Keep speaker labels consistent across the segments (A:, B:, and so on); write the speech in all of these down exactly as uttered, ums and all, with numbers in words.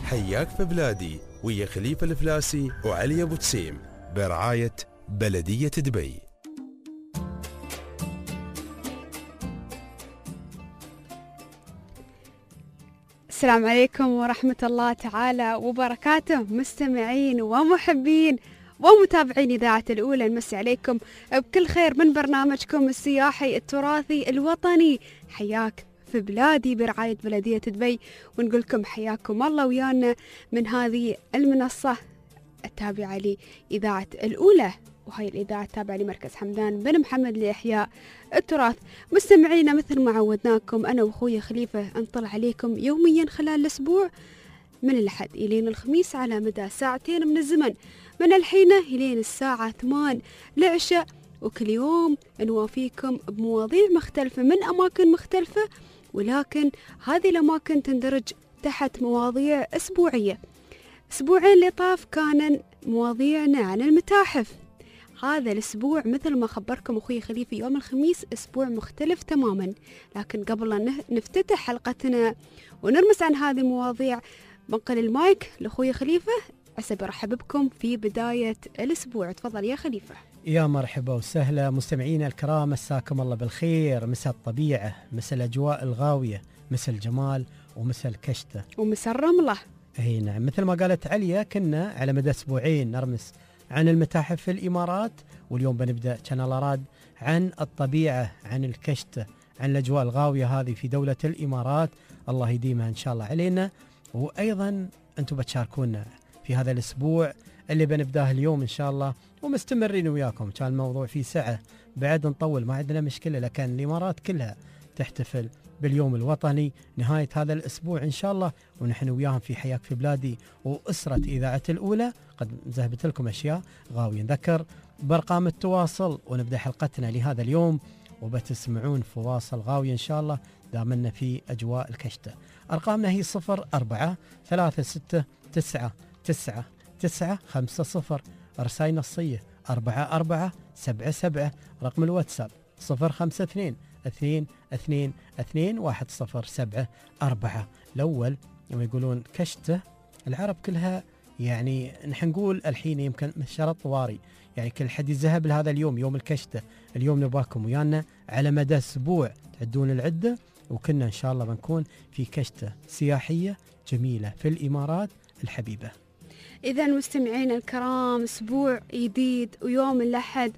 A: حياك في بلادي ويا خليفة الفلاسي وعلي أبو تسيم برعاية بلدية دبي.
B: السلام عليكم ورحمة الله تعالى وبركاته، مستمعين ومحبين ومتابعين إذاعة الأولى، نمسي عليكم بكل خير من برنامجكم السياحي التراثي الوطني حياك في بلادي برعاية بلدية دبي، ونقول لكم حياكم الله ويانا من هذه المنصة التابعة لإذاعة الأولى، وهي الإذاعة التابعة لمركز حمدان بن محمد لإحياء التراث. مستمعينا مثل ما عودناكم أنا وأخوي خليفة نطلع عليكم يوميا خلال الأسبوع من الأحد إلين الخميس على مدى ساعتين من الزمن، من الحين إلين الساعة ثمان العشاء، وكل يوم نوافيكم بمواضيع مختلفة من أماكن مختلفة، ولكن هذه الأماكن تندرج تحت مواضيع أسبوعية. أسبوعين اللي طاف كان مواضيعنا عن المتاحف، هذا الأسبوع مثل ما خبركم أخوي خليفة يوم الخميس أسبوع مختلف تماما. لكن قبل أن نفتتح حلقتنا ونرمس عن هذه المواضيع بنقل المايك لأخوي خليفة عسى برحب بكم في بداية الأسبوع. تفضل يا خليفة.
C: يا مرحبا وسهلا مستمعينا الكرام، مساكم الله بالخير، مسا الطبيعة، مسا الأجواء الغاوية، مسا الجمال ومسا الكشتة
B: ومسا الرملة.
C: اي نعم، مثل ما قالت عليا كنا على مدى أسبوعين نرمس عن المتاحف في الإمارات، واليوم بنبدأ شانل أراد عن الطبيعة، عن الكشتة، عن الأجواء الغاوية هذه في دولة الإمارات، الله يديمها إن شاء الله علينا. وأيضا أنتم بتشاركونا في هذا الأسبوع اللي بنبداه اليوم إن شاء الله، ومستمرين وياكم. كان الموضوع في ساعة بعد نطول ما عندنا مشكلة، لكن الإمارات كلها تحتفل باليوم الوطني نهاية هذا الأسبوع إن شاء الله، ونحن وياهم في حياك في بلادي وأسرة إذاعة الأولى قد ذهبت لكم أشياء غاوية. نذكر بأرقام التواصل ونبدأ حلقتنا لهذا اليوم، وبتسمعون فواصل غاوية إن شاء الله دامنا في أجواء الكشتة. أرقامنا هي صفر أربعة ثلاثة ستة تسعة تسعة تسعة خمسة صفر، رسائل نصية أربعة أربعة سبعة سبعة، رقم الواتساب صفر خمسة اثنين اثنين اثنين اثنين واحد صفر سبعة أربعة. الأول يوم يقولون كشتة العرب كلها، يعني نحن نقول الحين يمكن شرط طواري، يعني كل حد يذهب لهذا اليوم يوم الكشتة. اليوم نباكم ويانا على مدى أسبوع تعدون العدة، وكنا إن شاء الله بنكون في كشتة سياحية جميلة في الإمارات الحبيبة.
B: إذا مستمعين الكرام أسبوع جديد ويوم الأحد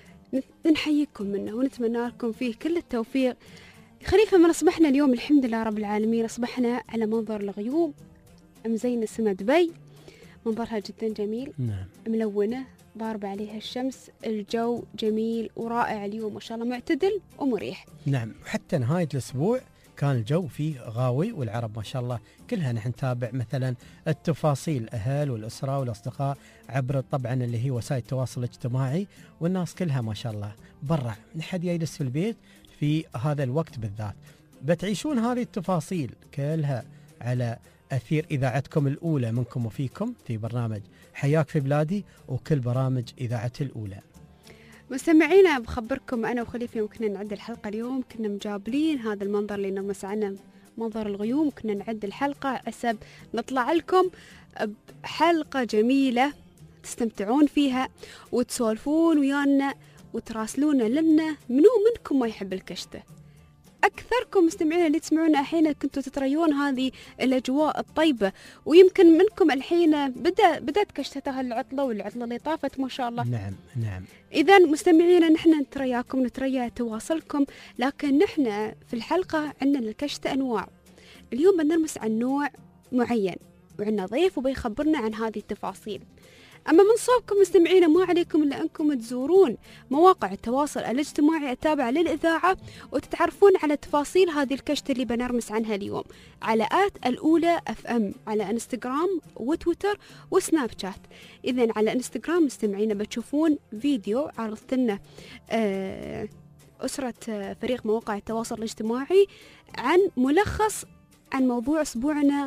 B: نحييكم منه ونتمنى لكم فيه كل التوفيق. خليفة من أصبحنا اليوم الحمد لله رب العالمين، أصبحنا على منظر الغيوم مزين السما دبي، منظرها جدا جميل.
C: نعم.
B: ملونة ضاربة عليها الشمس، الجو جميل ورائع اليوم ما شاء الله، معتدل ومريح.
C: نعم، وحتى نهاية الأسبوع كان الجو فيه غاوي، والعرب ما شاء الله كلها نحن نتابع مثلا التفاصيل الأهل والأسرة والأصدقاء عبر طبعا اللي هي وسائل التواصل الاجتماعي، والناس كلها ما شاء الله برا، نحد يجلس في البيت في هذا الوقت بالذات. بتعيشون هذه التفاصيل كلها على أثير إذاعتكم الأولى منكم وفيكم في برنامج حياك في بلادي وكل برامج إذاعة الأولى.
B: مستمعينا بخبركم أنا وخليفة يوم كنا نعد الحلقة اليوم كنا مجابلين هذا المنظر اللي نرمس عنه منظر الغيوم، كنا نعد الحلقة عسب نطلع لكم بحلقة جميلة تستمتعون فيها وتسولفون ويانا وتراسلون لنا. منو منكم ما يحب الكشتة؟ أكثركم مستمعين اللي تسمعونا الحين كنتوا تتريون هذه الأجواء الطيبة، ويمكن منكم الحين بدأ بدأت كشتها العطلة والعطلة اللي طافت ما شاء الله.
C: نعم نعم.
B: إذا مستمعينا نحن نترياكم نتريا تواصلكم، لكن نحن في الحلقة عندنا الكشتة أنواع. اليوم بنرمس عن نوع معين وعندنا ضيف وبيخبرنا عن هذه التفاصيل. أما من صوبكم مستمعينا ما عليكم إلا أنكم تزورون مواقع التواصل الاجتماعي التابعة للإذاعة وتتعرفون على تفاصيل هذه الكشتة اللي بنرمس عنها اليوم على آت الأولى أف أم على إنستغرام وتويتر وسناب شات. إذن على إنستغرام مستمعينا بتشوفون فيديو عرضت لنا آه أسرة فريق مواقع التواصل الاجتماعي عن ملخص عن موضوع أسبوعنا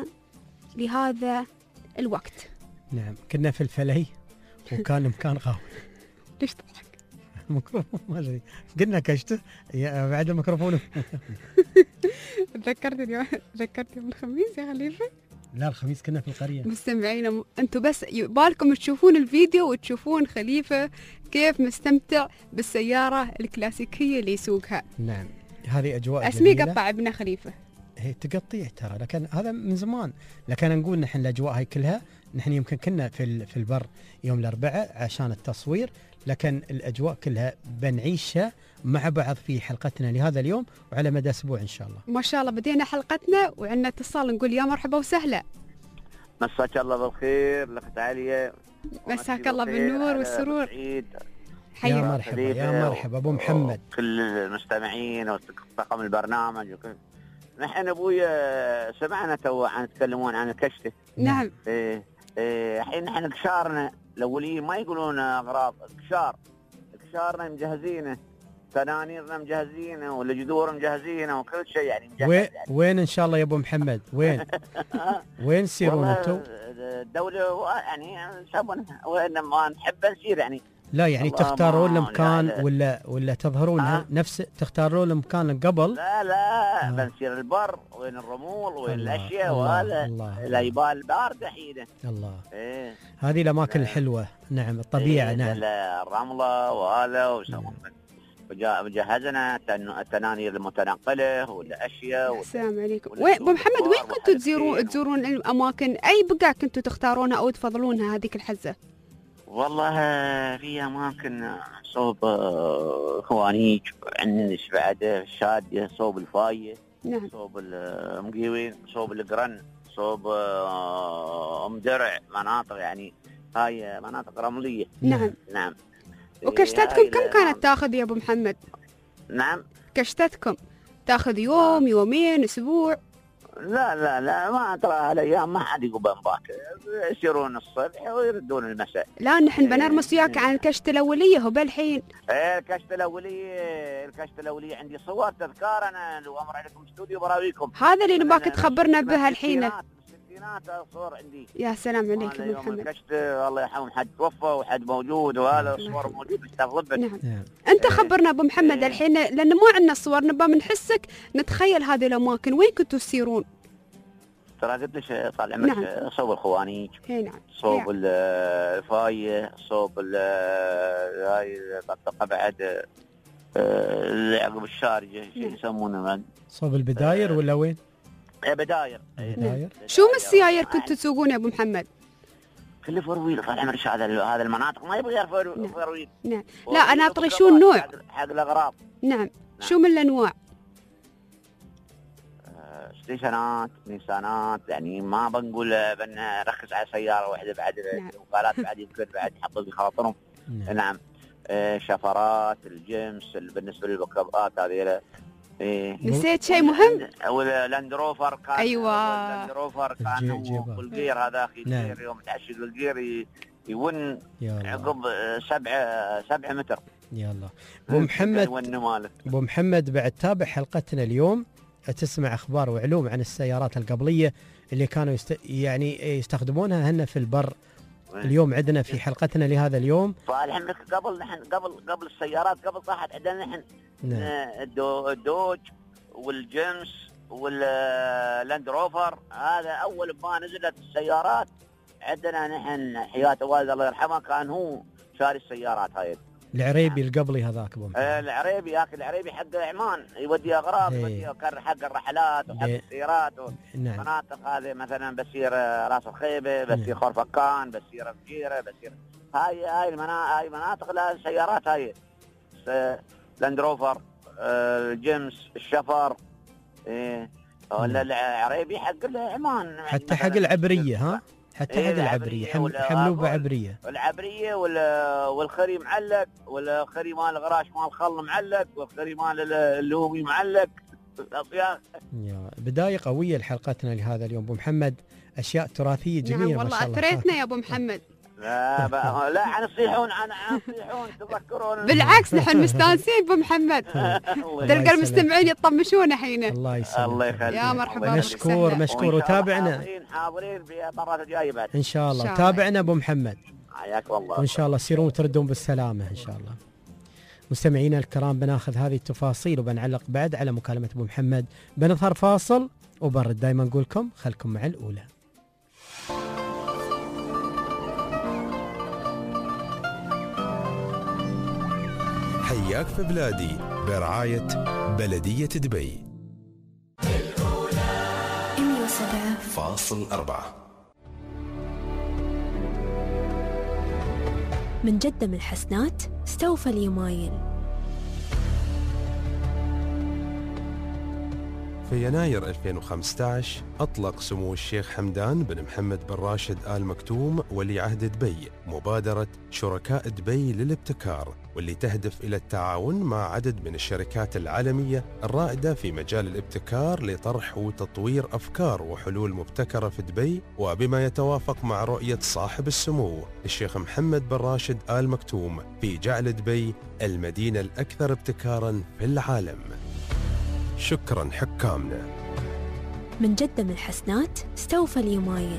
B: لهذا الوقت.
C: نعم، كنا في الفلي وكان مكان غاوي.
B: ليش تضحك؟
C: ميكروفون ما ادري، قلنا كشته بعد الميكروفون.
B: تذكرت اليوم، تذكرت يوم الخميس يا خليفه
C: لا الخميس كنا في القرية.
B: مستمعين انتم بس يبالكم تشوفون الفيديو وتشوفون خليفة كيف مستمتع بالسيارة الكلاسيكية اللي يسوقها.
C: نعم هذه أجواء
B: اسمي
C: جميلة.
B: قطع ابنه خليفة.
C: هي تقطيع ترى، لكن هذا من زمان. لكن نقول نحن الأجواء هاي كلها، نحن يمكن كنا في في البر يوم الأربعاء عشان التصوير، لكن الأجواء كلها بنعيشها مع بعض في حلقتنا لهذا اليوم وعلى مدى أسبوع إن شاء الله.
B: ما شاء الله بدينا حلقتنا وعندنا اتصال، نقول يا مرحبا وسهلا.
D: مساك الله بالخير لأخت عليا.
B: مساك الله بالنور والسرور.
C: يا
B: حيا
C: مرحبا يا مرحبا أبو محمد.
D: كل المستمعين وطاقم البرنامج وكل. نحن أبويا سمعنا تو عن يتكلمون عن الكشتة.
B: نعم.
D: إيه إيه الحين نحن كشارنا الأولين ما يقولون أغراض، كشار كشارنا مجهزينه، تنانيرنا مجهزينه والجذور مجهزينه وكل شيء يعني مجهز.
C: وين
D: يعني.
C: وين إن شاء الله يا أبو محمد؟ وين وين تسيرون أنتم؟
D: الدولة يعني سابونها وين ما نحب نسير يعني.
C: لا يعني تختارون المكان
D: لا لا.
C: ولا ولا تظهرون
D: آه.
C: نفس تختارون المكان قبل؟
D: لا لا
C: آه.
D: بنسير البر وين الرمول وين
C: الله
D: الاشياء
C: الله
D: وهذا
C: الله
D: الجبال بارده حيله.
C: الله
D: ايه
C: هذه الاماكن
D: لا.
C: الحلوه. نعم الطبيعه.
D: إيه
C: نعم
D: الرمله وهذا وسوون وجهزنا التنانير المتنقله والاشياء.
B: السلام عليكم. وين ابو محمد وين كنتوا تزورون تزورون الاماكن؟ اي بقعه كنتوا تختارونها او تفضلونها هذيك الحزه؟
D: والله في اماكن صوب خوانيج عندنا بعد الشاديه، صوب الفايه.
B: نعم.
D: صوب المقيوين، صوب القرن، صوب ام درع، مناطق يعني هاي مناطق رمليه.
B: نعم
D: نعم.
B: وكشتتكم كم كانت تاخذ يا ابو محمد؟
D: نعم
B: كشتتكم تاخذ يوم يومين اسبوع؟
D: لا لا لا ما ترى الايام ما حد يقوم باكر، يسيرون الصبح ويردون المساء.
B: لا نحن بنرمس وياك عن الكشته الاوليه هو بالحين.
D: ايه الكشته الاوليه الكشته الاوليه عندي صور تذكار انا لو امر عليكم استوديو براويكم.
B: هذا اللي نباك تخبرنا به الحين.
D: الستينات صور عندي.
B: يا سلام عليك ابو محمد.
D: الكشته الله يرحمهم حد توفى وحد موجود وهذا الصور موجود مستغلبه.
B: نعم. نعم. انت خبرنا ابو محمد الحين لان ما عندنا صور نبى بنحسك نتخيل هذه الاماكن وين كنتوا تسيرون؟ ترى
D: قلت لك طال عمرك. نعم. صوب الخوانيج.
B: اي نعم.
D: صوب الفايه، صوب هاي منطقه بعد اللي عقب الشارجه شيء يسمونه من
C: صوب البداير ولا وين؟
D: ايه بداير.
C: بداير.
B: شو من السيايير كنتوا تسوقون يا ابو محمد؟
D: كله فرويل طال عمرك. هذا هذا المناطق ما يبغى غير فرويل.
B: نعم. لا انا اطري شو النوع؟
D: حق الاغراض.
B: نعم. نعم. شو من الانواع؟
D: ستيشنات، نيسانات، يعني ما بنقول بنركز على سياره واحده بعد.
B: نعم.
D: الوكالات بعد يمكن بعد يحطوا بخاطرهم. نعم. نعم. آه شفرات، الجيمس بالنسبه للبكابات هذه. إيه.
B: نسيت شيء مهم.
D: واللاندروفر كان.
B: ايوه
D: اللاندروفر كان والجير هذا اخي.
C: نعم.
D: الجير يوم تعشق الجير يون عقب سبعة سبعة متر.
C: يلا ابو محمد. ابو محمد بعد تابع حلقتنا اليوم تسمع اخبار وعلوم عن السيارات القبليه اللي كانوا يست... يعني يستخدمونها هنا في البر. اليوم عندنا في حلقتنا لهذا اليوم.
D: فالحين قبل نحن قبل قبل السيارات قبل صاحت عندنا نحن. نعم. الدو الدوج والجيمس واللاند روفر. هذا اول ما نزلت السيارات عندنا نحن حياة والد الله يرحمه كان هو شاري السيارات هاي.
C: العريبي القبلي هذاك ابو محمد.
D: آه العريبي ياكل العريبي حق عمان يودي اغراض يودي حق الرحلات وحق السيارات ومناطق. نعم. هذه مثلا بسير راس الخيبه، بسير نعم. خرفكان، بسير الجيره، بسير هاي هاي المناطق. هاي مناطق لها السيارات هاي لاندروفر، آه الجيمس، الشفر. ايه ولا العريبي حق عمان
C: حتى حق العبريه. ها حتى
D: إيه
C: حق العبريه حملوه بعبريه.
D: العبريه والخري معلق، والخري مال الغراش مال الخل معلق، والخري مال اللومي معلق.
C: يا بدايه قويه لحلقتنا لهذا اليوم ابو محمد. اشياء تراثيه جميله.
B: نعم والله اثريتنا يا ابو محمد.
D: لا بقى لا عن يصيحون عن يصيحون تذكرون.
B: بالعكس نحن مستانسين ابو محمد. تلقى المستمعين يطمشون الحين.
C: الله يسلمك.
D: الله يخليك.
B: يا مرحبا.
C: مشكور مشكور وتابعنا.
D: حاضرين حاضرين في المرات الجايه بعد.
C: ان شاء الله تابعنا ابو محمد.
D: حياك والله.
C: وان شاء الله تصيرون وتردون بالسلامه ان شاء الله. مستمعينا الكرام بناخذ هذه التفاصيل وبنعلق بعد على مكالمه ابو محمد. بنظهر فاصل وبرد. دائما نقول لكم خلكم مع الاولى.
A: حياك في بلادي برعاية بلدية دبي.
E: مية وسبعة
A: فاصل أربعة.
E: من جدة من الحسنات استوفى اليمايل.
A: في يناير ألفين وخمسة عشر أطلق سمو الشيخ حمدان بن محمد بن راشد آل مكتوم ولي عهد دبي مبادرة شركاء دبي للابتكار، واللي تهدف إلى التعاون مع عدد من الشركات العالمية الرائدة في مجال الابتكار لطرح وتطوير أفكار وحلول مبتكرة في دبي، وبما يتوافق مع رؤية صاحب السمو الشيخ محمد بن راشد آل مكتوم في جعل دبي المدينة الأكثر ابتكاراً في العالم. شكراً حكامنا.
E: من جدة من الحسنات استوفى اليمايل.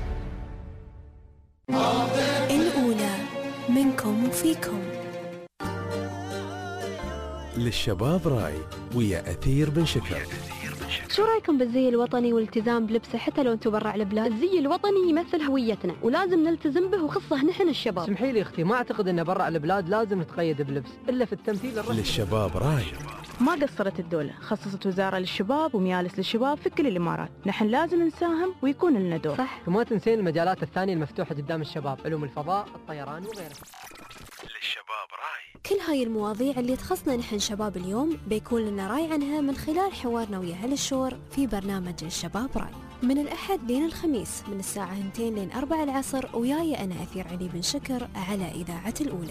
E: الأولى منكم وفيكم.
A: للشباب راي ويا أثير بن شكر.
F: شو رايكم بالزي الوطني والالتزام بلبسه حتى لو انتم برا البلاد؟ الزي الوطني يمثل هويتنا ولازم نلتزم به، وخصه نحن الشباب.
G: اسمحي لي اختي، ما اعتقد ان برا البلاد لازم نتقيد بلبس الا في التمثيل الرسمي.
A: للشباب راي.
H: ما قصرت الدولة، خصصت وزارة للشباب وميالس للشباب في كل الإمارات. نحن لازم نساهم ويكون لنا دور.
F: صح.
G: وما تنسين المجالات الثانية المفتوحة قدام الشباب، علوم الفضاء، الطيران وغيرها.
A: للشباب راي.
E: كل هاي المواضيع اللي تخصنا نحن شباب اليوم بيكون لنا راي عنها من خلال حوارنا ويا أهل الشور في برنامج الشباب راي من الأحد لين الخميس من الساعة اثنتين لين أربعة العصر، وياي أنا أثير علي بن شكر على إذاعة الأولى.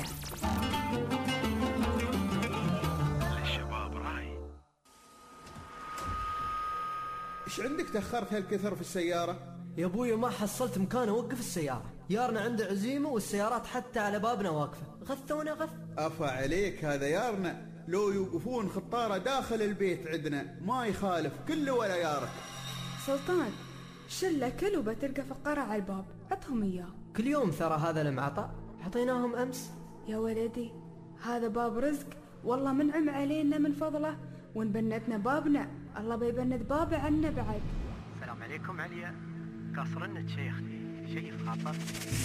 I: ايش عندك تأخرت هالكثر في السيارة؟
J: يا ابوي ما حصلت مكان اوقف السيارة، يارنا عنده عزيمة والسيارات حتى على بابنا واقفة، غثونا غث.
I: أفا عليك هذا يارنا، لو يوقفون خطارة داخل البيت عندنا ما يخالف كله ولا يارك.
K: سلطان شلة كل وبتلقى فقرة على الباب، عطهم إياه.
J: كل يوم ثرى هذا المعطى، حطيناهم أمس.
K: يا ولدي هذا باب رزق، والله منعم علينا من فضله، وإن بنتنا بابنا الله بيبند بابه عنا بعد.
C: السلام عليكم عليا، قاصرنك شيخ شيء خاطر.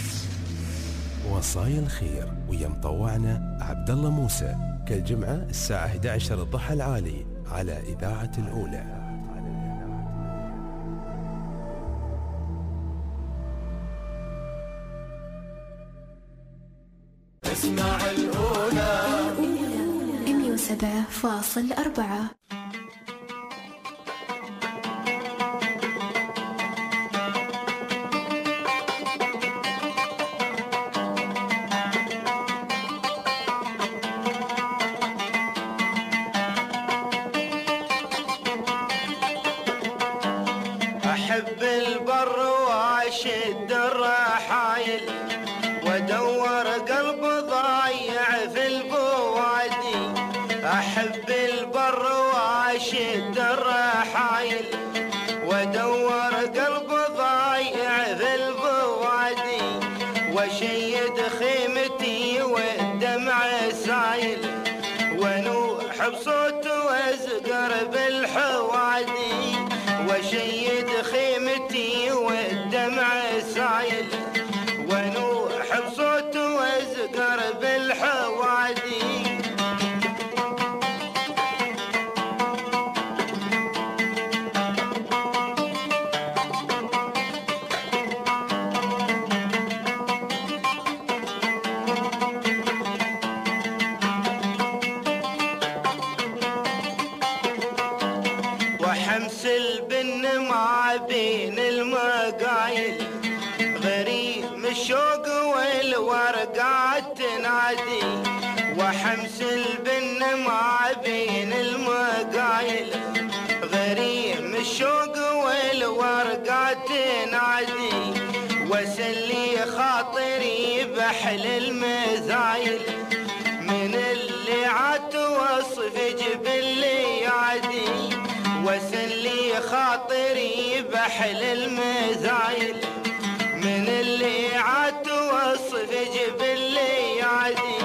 A: وصايا الخير ويا مطوعنا عبد الله موسى كل جمعة الساعة إحدى عشر الضحى العالي على إذاعة الأولى.
E: اسمع الأولى. الأولى مية وسبعة فاصل أربعة.
L: أحب البر وأشد الرحايل وأدور قلب ضايع في البوادي. أحب البر وأشد الرحايل وأدور قلب ضايع في البوادي، وشيد خيمتي والدمع سايل ونوح بصوت وازقر بالحوادي، وشيد خيمتي والدمع سايل ونوح بصوت وازقر بالحوادي. وحمس البن ما بين المقايل غريم الشوق والورقات تنادي. وحمس البن ما بين المقايل غريم الشوق والورقات تنادي، وسلي خاطري بحل المزايل من اللي عاد وصف جبلي عادي، وسلي خاطري بحل المزايل من اللي عاد وصف جبلي عادي.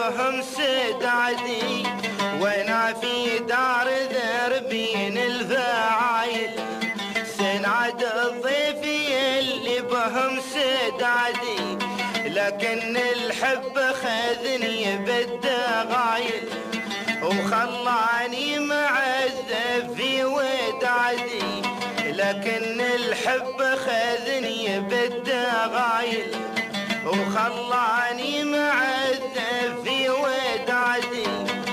L: بهم سدادي، وانا في دار ذربين الفعايل سنعد الضيف اللي بهم سدادي، لكن الحب خذني بالدغايل وخلاني معذب في ودادي، لكن الحب خذني بالدغايل وخلاني معذب في ودادي.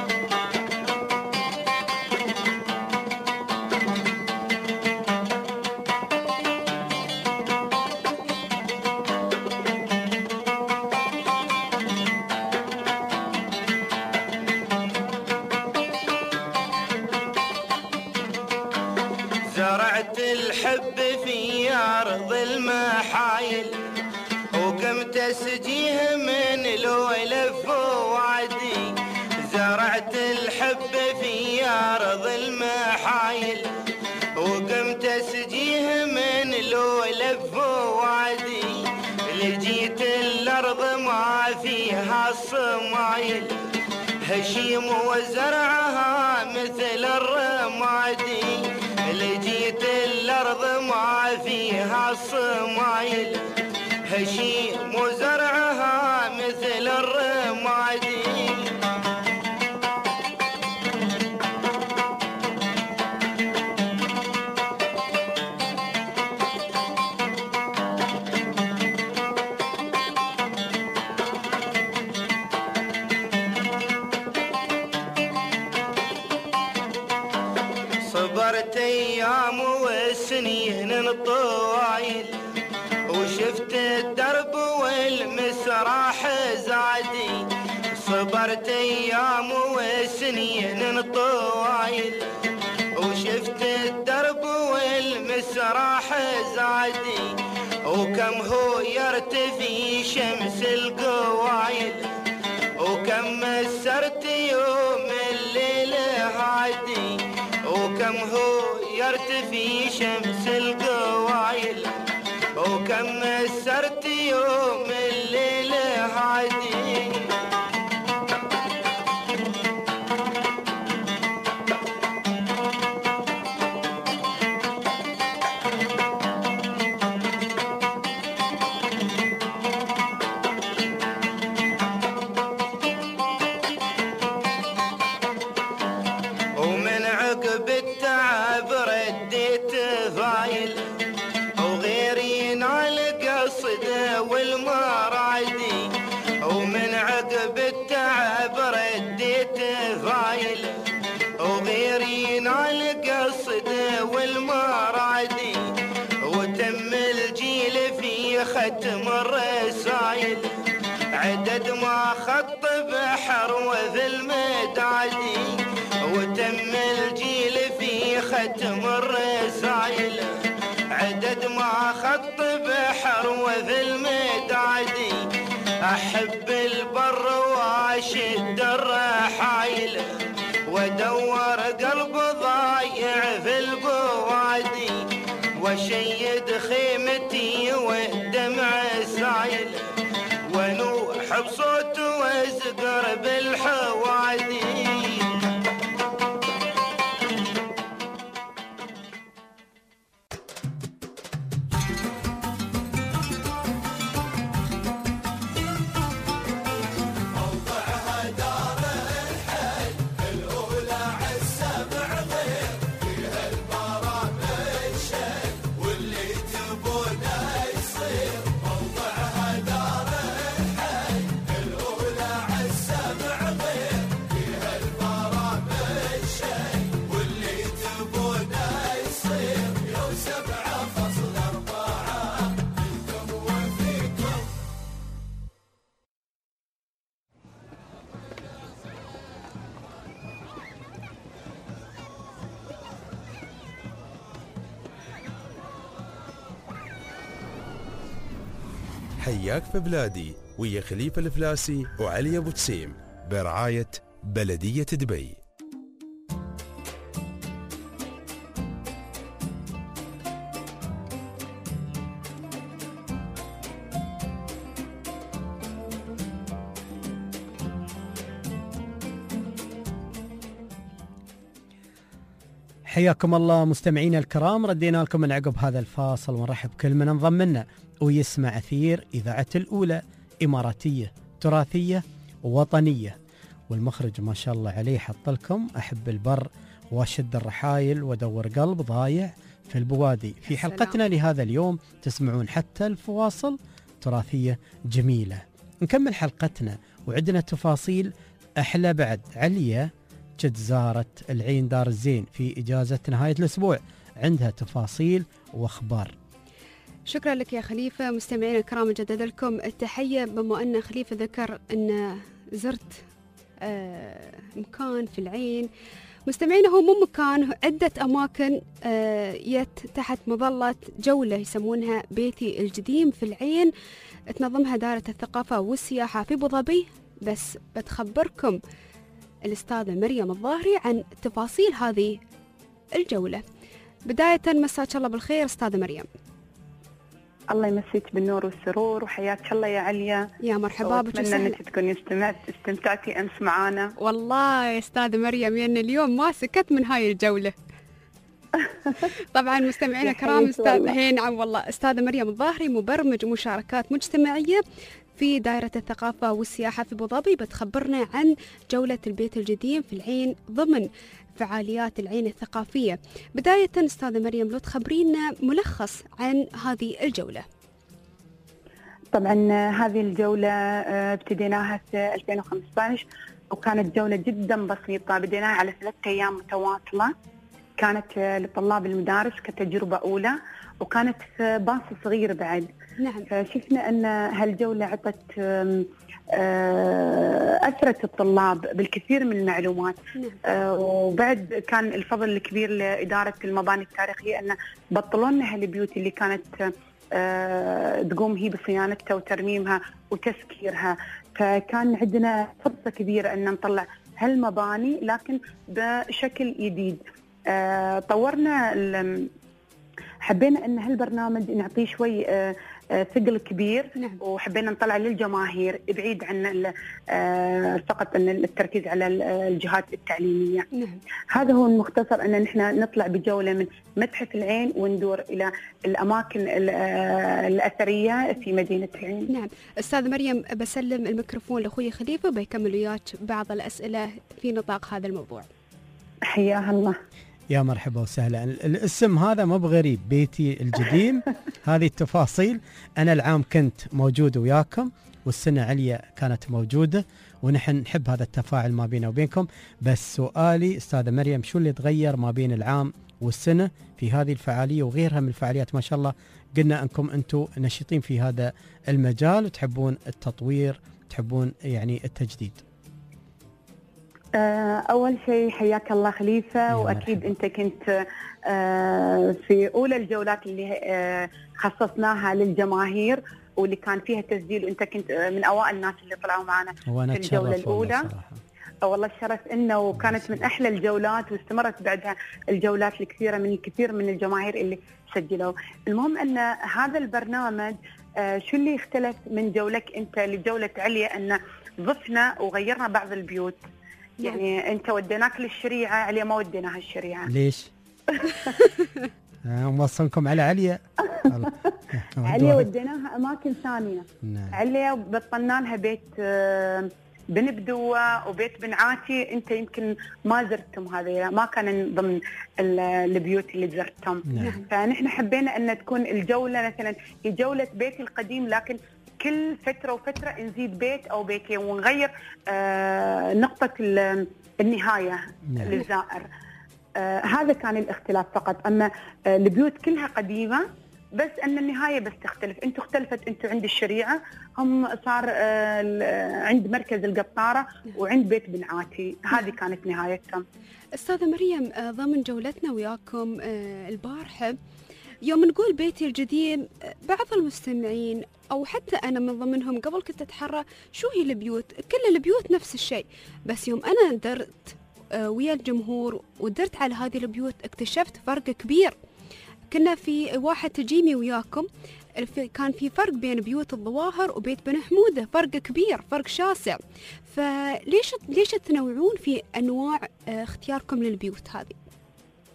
L: زرعت الحب في أرض المحايل وقمت أسجيه من الولف وعدي، زرعت الحب في أرض المحايل وقمت أسجيه من الولف وعدي، لجيت الأرض ما فيها الصمايل هشيم وزرعها مثل الرمادي، لجيت الأرض ما فيها الصمايل هشيم وزرعها مثل الرمادي. صبرت ايام وسنين طويل وشفت الدرب والمسرح زادي، صبرت ايام وسنين طويل وشفت الدرب والمسرح زادي، وكم هو يرتفي شمس القوايل وكم مسرت يوم الليل هادي، وكم هو يرتفي شمس القوايل وكم مسرت يوم الليل هادي. ومن عقب التعب رديت فايل وغيري نال قصد والمرادي، ومن عقب التعب رديت فايل وغيري نال قصد والمرادي، وتم الجيل في ختم الرسايل عدد ما خط بحر وذي المدادي، وتم الجيل في ختم الرسايل عدد ما خط بحر وذي المدادي، احب البر واشد الرحايل وادور قلب ضايع في البوادي، وشيد خيمتي والدمع سايل ونوح بصوت وازقر بالحوادي.
A: حياك في بلادي ويا خليفة الفلاسي وعلي أبو تسيم برعاية بلدية دبي.
C: حياكم الله مستمعينا الكرام، ردينا لكم من عقب هذا الفاصل ونرحب كل من انضم لنا ويسمع أثير إذاعة الأولى، إماراتية تراثية وطنية. والمخرج ما شاء الله عليه حط لكم أحب البر واشد الرحايل ودور قلب ضايع في البوادي. في حلقتنا لهذا اليوم تسمعون حتى الفواصل تراثية جميلة. نكمل حلقتنا وعندنا تفاصيل أحلى بعد. عليا جد زارت العين دار الزين في إجازة نهاية الأسبوع، عندها تفاصيل وأخبار.
B: شكرا لك يا خليفة. مستمعينا الكرام نجدد لكم التحية. بما أن خليفة ذكر أن زرت آه مكان في العين، مستمعينا هو مو مكان، عدة أماكن آه يت تحت مظلة جولة يسمونها بيتي القديم في العين، تنظمها دائرة الثقافة والسياحة في أبوظبي. بس بتخبركم الأستاذة مريم الظاهري عن تفاصيل هذه الجولة. بداية مساك الله بالخير أستاذة مريم.
M: الله يمسيك بالنور والسرور وحياك الله يا عليا.
B: يا مرحبا بك
M: وأتمنى أنك تكوني استمعت استمتعتي أمس معانا.
B: والله يا أستاذة مريم يعني اليوم ما سكت من هاي الجولة. طبعا مستمعينا الكرام استاذ هي نعم والله أستاذة مريم الظاهري مبرمج مشاركات مجتمعية في دائرة الثقافة والسياحة في أبوظبي، بتخبرنا عن جولة البيت القديم في العين ضمن فعاليات العين الثقافية. بداية أستاذة مريم لو تخبرينا ملخص عن هذه الجولة.
M: طبعا هذه الجولة ابتديناها في ألفين وخمسة عشر وكانت جولة جدا بسيطة، بديناها على ثلاثة أيام متواصلة، كانت لطلاب المدارس كتجربة أولى وكانت في باص صغير بعد.
B: نعم.
M: فشفنا أن هالجولة عطت أثرت الطلاب بالكثير من المعلومات.
B: نعم.
M: وبعد كان الفضل الكبير لإدارة المباني التاريخية أن بطلوا لنا هالبيوت اللي كانت تقوم هي بصيانتها وترميمها وتسكيرها، فكان عندنا فرصة كبيرة أن نطلع هالمباني لكن بشكل جديد. طورنا، حبينا أن هالبرنامج نعطيه شوي ثقل كبير.
B: نعم.
M: وحبينا نطلع للجماهير بعيد عن فقط أن التركيز على الجهات التعليمية.
B: نعم.
M: هذا هو المختصر، أن نحن نطلع بجولة من متحف العين وندور إلى الأماكن الأثرية في مدينة العين.
B: نعم. أستاذ مريم بسلم الميكروفون لأخوي خليفة بيكمل وياك بعض الأسئلة في نطاق هذا الموضوع.
M: حياها الله.
C: يا مرحبا وسهلا. الاسم هذا ما بغريب، بيتي القديم. هذه التفاصيل. أنا العام كنت موجود وياكم والسنة عليا كانت موجودة ونحن نحب هذا التفاعل ما بيننا وبينكم. بس سؤالي أستاذة مريم، شو اللي تغير ما بين العام والسنة في هذه الفعالية وغيرها من الفعاليات؟ ما شاء الله قلنا أنكم أنتم نشيطين في هذا المجال وتحبون التطوير، تحبون يعني التجديد.
M: أول شيء حياك الله خليفة، وأكيد أنت كنت في أولى الجولات اللي خصصناها للجماهير واللي كان فيها تسجيل، وأنت كنت من أوائل الناس اللي طلعوا معنا في الجولة الأولى. والله الشرف إنه وكانت من أحلى الجولات واستمرت بعدها الجولات الكثيرة من الكثير من الجماهير اللي سجلوا. المهم أن هذا البرنامج شو اللي اختلف من جولك أنت لجولة عليا، أن ضفنا وغيرنا بعض البيوت. يعني انت وديناك للشريعه، عليا ما وديناها الشريعه.
C: ليش؟ موصلكم على عليا.
M: عليا وديناها اماكن ثانيه.
C: نعم.
M: عليا بطلنا لها بيت بن بدوه وبيت بن عاتي، انت يمكن ما زرتم هذه، ما كان ضمن البيوت اللي زرتم.
C: نعم.
M: فنحن حبينا ان تكون الجوله مثلا هي جوله بيتي القديم، لكن كل فترة وفترة نزيد بيت أو بيتين ونغير آه نقطة النهاية. نعم. للزائر. آه هذا كان الاختلاف فقط. أما آه البيوت كلها قديمة، بس أن النهاية بس تختلف. أنتوا اختلفت، أنتوا عند الشريعة، هم صار آه عند مركز القطارة وعند بيت بن عاتي. هذه كانت نهايتهم.
B: أستاذة مريم، آه ضمن جولتنا وياكم آه البارحة يوم نقول بيتي القديم، بعض المستمعين أو حتى أنا من ضمنهم قبل كنت أتحرى شو هي البيوت، كل البيوت نفس الشيء. بس يوم أنا درت ويا الجمهور ودرت على هذه البيوت اكتشفت فرق كبير. كنا في واحد تجيمي وياكم، كان في فرق بين بيوت الظواهر وبيت بن حمودة، فرق كبير، فرق شاسع. فليش ليش تنوعون في أنواع اختياركم للبيوت هذه؟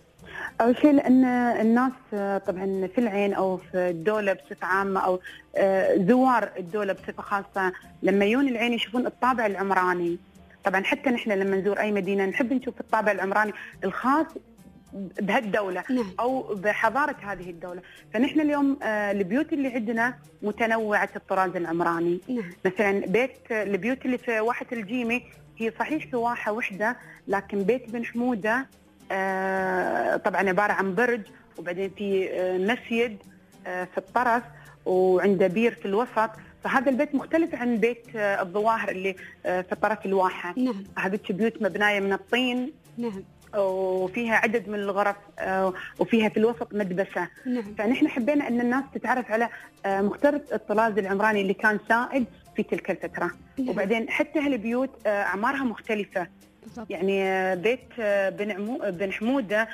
M: أول شيء لأن الناس طبعا في العين أو في الدولة بصفة عامة أو زوار الدولة بصفة خاصة لما يجون العين يشوفون الطابع العمراني. طبعا حتى نحن لما نزور أي مدينة نحب نشوف الطابع العمراني الخاص بهالدولة أو بحضارة هذه الدولة. فنحن اليوم البيوت اللي عندنا متنوعة الطراز العمراني. مثلا بيت البيوت اللي في واحة الجيمي هي صحيح في واحة وحدة، لكن بيت بن حمودة طبعا عبارة عن برج، وبعدين في مسجد في الطرف، وعنده بير في الوسط. فهذا البيت مختلف عن بيت الظواهر اللي في طرف الواحة.
B: نعم.
M: هذه بيوت مبناية من الطين.
B: نعم.
M: وفيها عدد من الغرف وفيها في الوسط مدبسة.
B: نعم.
M: فنحن حبينا أن الناس تتعرف على مختلف الطراز العمراني اللي كان سائد في تلك الفترة.
B: نعم.
M: وبعدين حتى هالبيوت أعمارها مختلفة.
B: بالضبط.
M: يعني بيت بن عمو بن حمودة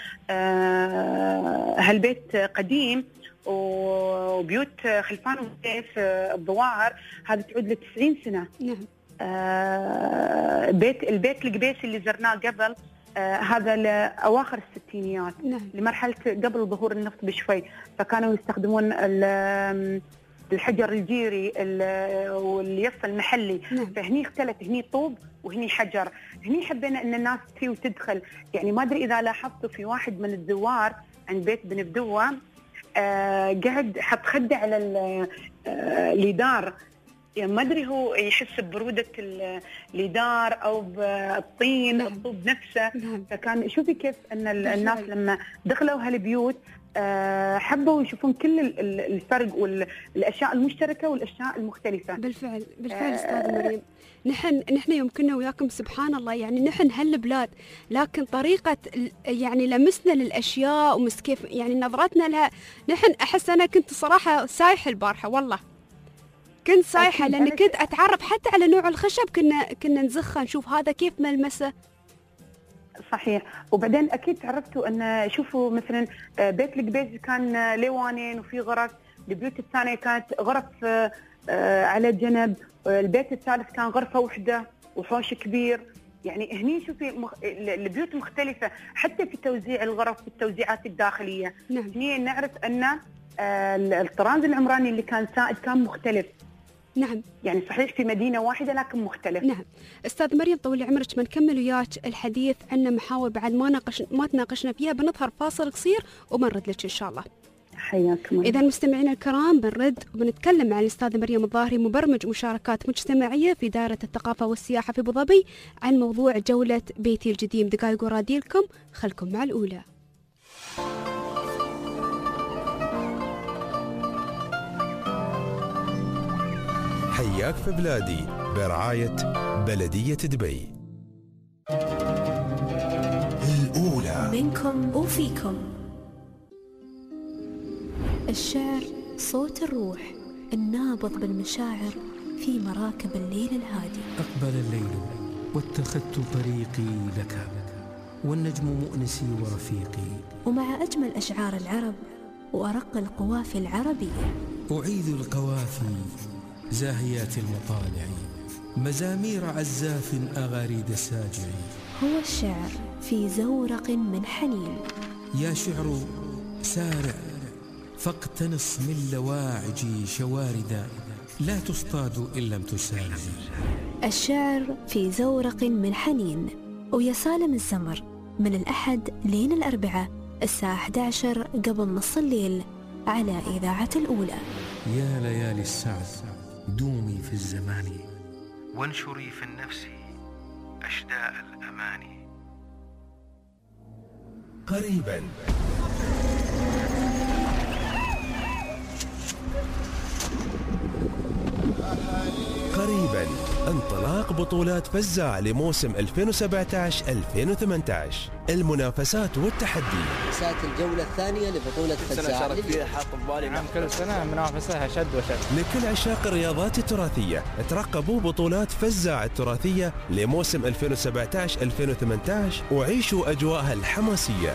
M: هالبيت قديم، وبيوت خلفان وسيف الظواهر هذا تعود ل تسعين سنة.
B: نعم.
M: بيت البيت القبيسي اللي زرناه قبل آه هذا لأواخر الستينيات.
B: نعم.
M: لمرحلة قبل ظهور النفط بشوي، فكانوا يستخدمون الحجر الجيري واليص المحلي.
B: نعم.
M: فهني اختلف، هني طوب وهني حجر. هني حبينا ان الناس تي وتدخل. يعني ما ادري اذا لاحظتوا في واحد من الزوار عند بيت بن بدوة آه قاعد حط خده على الجدار، يعني ما ادري هو يحس ببروده الجدار او بالطين. نعم. الطوب نفسه.
B: نعم.
M: فكان شوفي كيف ان الناس لما دخلوا هالبيوت حبوا يشوفون كل الفرق والاشياء المشتركه والاشياء المختلفه.
B: بالفعل بالفعل استاذ مريم، نحن نحن يمكننا وياكم سبحان الله، يعني نحن هالبلاد، لكن طريقه يعني لمسنا للاشياء ومس كيف يعني نظرتنا لها. نحن احس انا كنت صراحه سايحه البارحه، والله كنت سايحه، لان كنت اتعرف حتى على نوع الخشب، كنا كنا نزخه نشوف هذا كيف ملمسه.
M: صحيح. وبعدين اكيد تعرفتوا ان شوفوا مثلا بيت القبيسي كان ليوانين وفي غرف، البيوت الثانيه كانت غرف على جنب، البيت الثالث كان غرفه وحده وحوش كبير. يعني هني شوفي مخ... البيوت مختلفه حتى في توزيع الغرف والتوزيعات الداخليه.
B: نعم.
M: هني نعرف ان الطراز العمراني اللي كان سائد كان مختلف.
B: نعم.
M: يعني صحيح في مدينة واحدة لكن مختلف.
B: نعم. أستاذ مريم طولي عمرك، بنكمل وياك الحديث عن محاور بعد ما ناقش ما تناقشنا فيها، بنظهر فاصل قصير وبنرد لك إن شاء الله.
M: حياكم.
B: إذا مستمعينا الكرام بنرد وبنتكلم عن الأستاذة مريم الظاهري، مبرمج مشاركات مجتمعية في دائرة الثقافة والسياحة في أبو ظبي، عن موضوع جولة بيتي القديم. دقائق وراديلكم، خلكم مع الأولى.
A: حياك في بلادي برعاية بلدية دبي. الأولى
E: منكم وفيكم. الشعر صوت الروح النابض بالمشاعر في مراكب الليل الهادي.
N: أقبل الليل واتخذت طريقي لك، والنجم مؤنسي ورفيقي.
E: ومع أجمل أشعار العرب وأرق القوافي العربية
N: أعيد القوافي زاهيات المطالع، مزامير عزاف أغاريد ساجع.
E: هو الشعر في زورق من حنين.
N: يا شعر سارع فاقتنص من لواعجي شواردا، لا تصطاد إن لم تسارع.
E: الشعر في زورق من حنين، ويا سالم الزمر من الأحد لين الأربعاء الساعة أحد عشر قبل نص الليل على إذاعة الأولى.
N: يا ليالي السعد دومي في الزمان، وانشري في النفس أشداء الأماني.
A: قريبا قريبا انطلاق بطولات فزاع لموسم ألفين وسبعة عشر ألفين وثمانية عشر. المنافسات والتحدي.
O: ساعة الجولة الثانية لبطولة فزاع
P: شارك فيها حاط ببالي عام كل سنة منافسة شد وشد.
A: لكل عشاق الرياضات التراثية ترقبوا بطولات فزاع التراثية لموسم ألفين وسبعة عشر ألفين وثمانية عشر وعيشوا أجواءها الحماسية.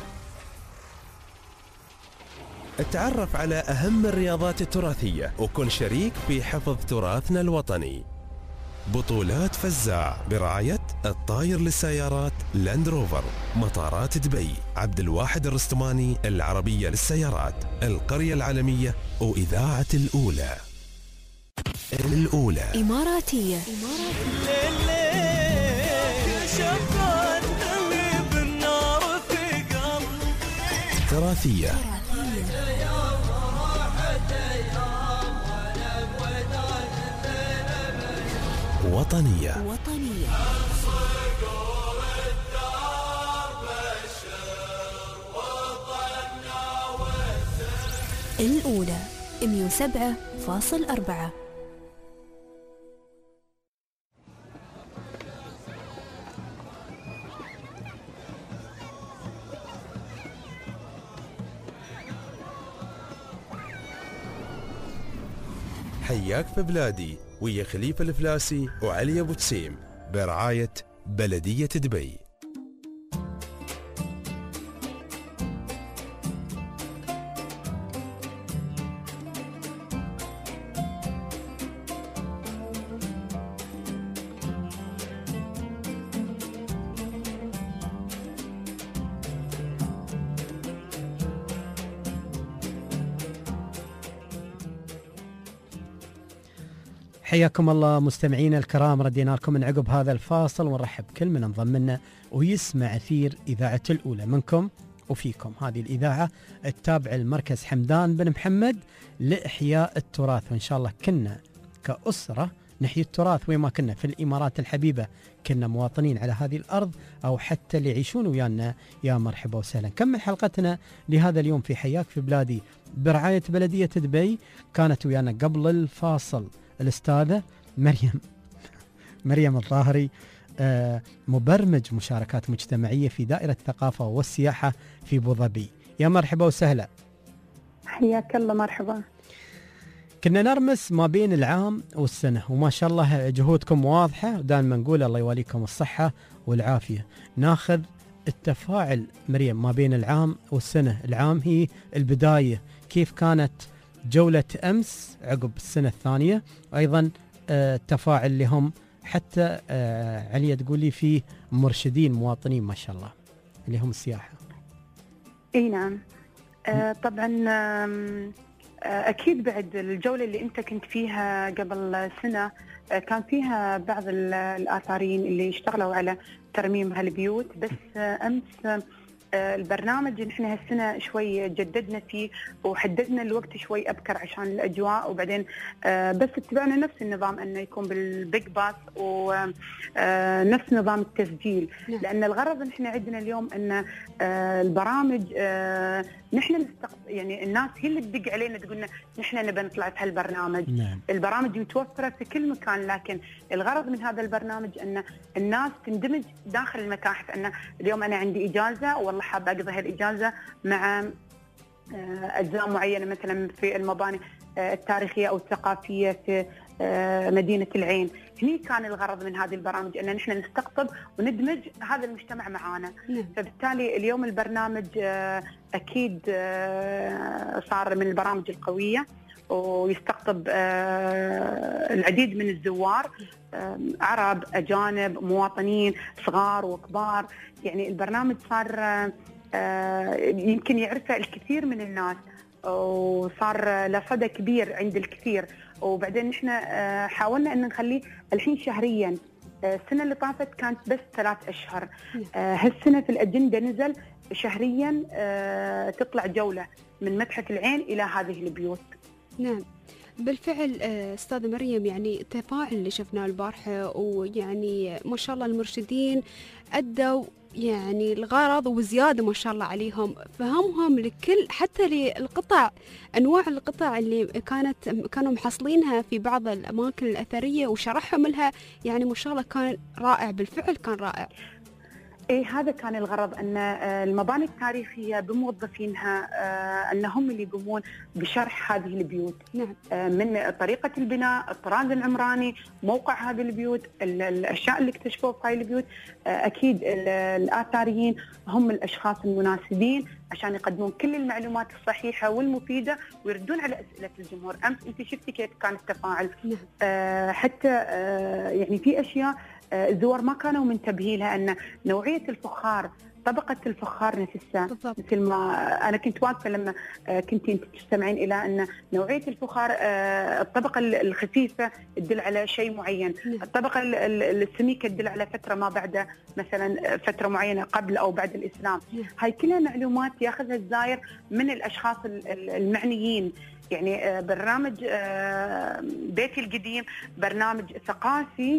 A: اتعرف على أهم الرياضات التراثية وكن شريك في حفظ تراثنا الوطني. بطولات فزاع برعاية الطاير للسيارات لاند روفر، مطارات دبي، عبد الواحد الرستماني العربية للسيارات، القرية العالمية وإذاعة الأولى. الأولى
E: إماراتية.
A: تراثية. وطنية.
E: وطنية. الأولى مية وسبعة فاصل أربعة.
A: حياك في بلادي ويا خليفة الفلاسي وعلي أبو تسيم برعاية بلدية دبي.
C: حياكم الله مستمعينا الكرام، ردينا لكم من عقب هذا الفاصل ونرحب كل من انضم لنا ويسمع أثير إذاعة الأولى منكم وفيكم. هذه الإذاعة التابعة لمركز حمدان بن محمد لإحياء التراث، وإن شاء الله كنا كأسرة نحيي التراث وين ما كنا في الإمارات الحبيبة، كنا مواطنين على هذه الأرض أو حتى اللي يعيشون ويانا، يا مرحبا وسهلا. نكمل حلقتنا لهذا اليوم في حياك في بلادي برعاية بلدية دبي. كانت ويانا قبل الفاصل الأستاذة مريم مريم الظاهري، مبرمج مشاركات مجتمعية في دائرة الثقافة والسياحة في أبو ظبي. يا مرحبا وسهلا.
M: حياك الله. مرحبا.
C: كنا نرمس ما بين العام والسنة، وما شاء الله جهودكم واضحة، ودائما نقول الله يواليكم الصحة والعافية. ناخذ التفاعل مريم ما بين العام والسنة. العام هي البداية، كيف كانت جولة أمس عقب السنة الثانية، وأيضا التفاعل اللي هم حتى عليا تقول لي فيه مرشدين مواطنين ما شاء الله اللي هم السياحة.
M: اي نعم. آه طبعا آه اكيد بعد الجولة اللي انت كنت فيها قبل سنة آه كان فيها بعض الآثاريين اللي اشتغلوا على ترميم هالبيوت، بس آه امس آه البرنامج نحن هالسنة شوي جددنا فيه وحددنا الوقت شوي أبكر عشان الأجواء، وبعدين بس اتبعنا نفس النظام أنه يكون بالبيج باس ونفس نظام التسجيل، لأن الغرض نحن عندنا اليوم أن البرامج نحن نستق... يعني الناس هي اللي تدق علينا تقولنا نحن نبي نطلع في هالبرنامج.
C: نعم.
M: البرامج متوفرة في كل مكان، لكن الغرض من هذا البرنامج أن الناس تندمج داخل المتاحف. أن اليوم أنا عندي إجازة والله حابة أقضي هالإجازة مع أجزاء معينة مثلا في المباني التاريخية أو الثقافية في مدينة العين. هني كان الغرض من هذه البرامج أن نحن نستقطب وندمج هذا المجتمع معانا.
B: نعم.
M: فبالتالي اليوم البرنامج أكيد صار من البرامج القوية ويستقطب العديد من الزوار، عرب، أجانب، مواطنين صغار وكبار. يعني البرنامج صار يمكن يعرفه الكثير من الناس وصار له صدى كبير عند الكثير. وبعدين نحن حاولنا أن نخليه الحين شهريا. السنة اللي طافت كانت بس ثلاث أشهر، هالسنة في الأجندة نزل شهريا تطلع جولة من متحف العين إلى هذه البيوت.
B: نعم بالفعل أستاذة مريم، يعني التفاعل اللي شفناه البارحة، ويعني ما شاء الله المرشدين أدوا يعني الغرض وزيادة ما شاء الله عليهم، فهمهم لكل حتى للقطع، أنواع القطع اللي كانت كانوا محصلينها في بعض الأماكن الأثرية وشرحهم لها، يعني ما شاء الله كان رائع، بالفعل كان رائع.
M: ايه هذا كان الغرض، ان المباني التاريخيه بموظفينها ان هم اللي يقومون بشرح هذه البيوت.
B: نعم.
M: من طريقه البناء، الطراز العمراني، موقع هذه البيوت، الاشياء اللي اكتشفوها في هذه البيوت. اكيد الاثاريين هم الاشخاص المناسبين عشان يقدمون كل المعلومات الصحيحه والمفيده ويردون على اسئله الجمهور. امس انت شفتي كيف كان التفاعل.
B: نعم.
M: آه حتى آه يعني في اشياء الزوار ما كانوا منتبهين لها، ان نوعيه الفخار، طبقه الفخار نفسها، مثل ما انا كنت واقفه لما كنت انت تستمعين الى ان نوعيه الفخار الطبقه الخفيفه تدل على شيء معين، الطبقه السميكه تدل على فتره ما بعد، مثلا فتره معينه قبل او بعد الاسلام. هاي كلها معلومات ياخذها الزائر من الاشخاص المعنيين. يعني برنامج بيتي القديم برنامج ثقافي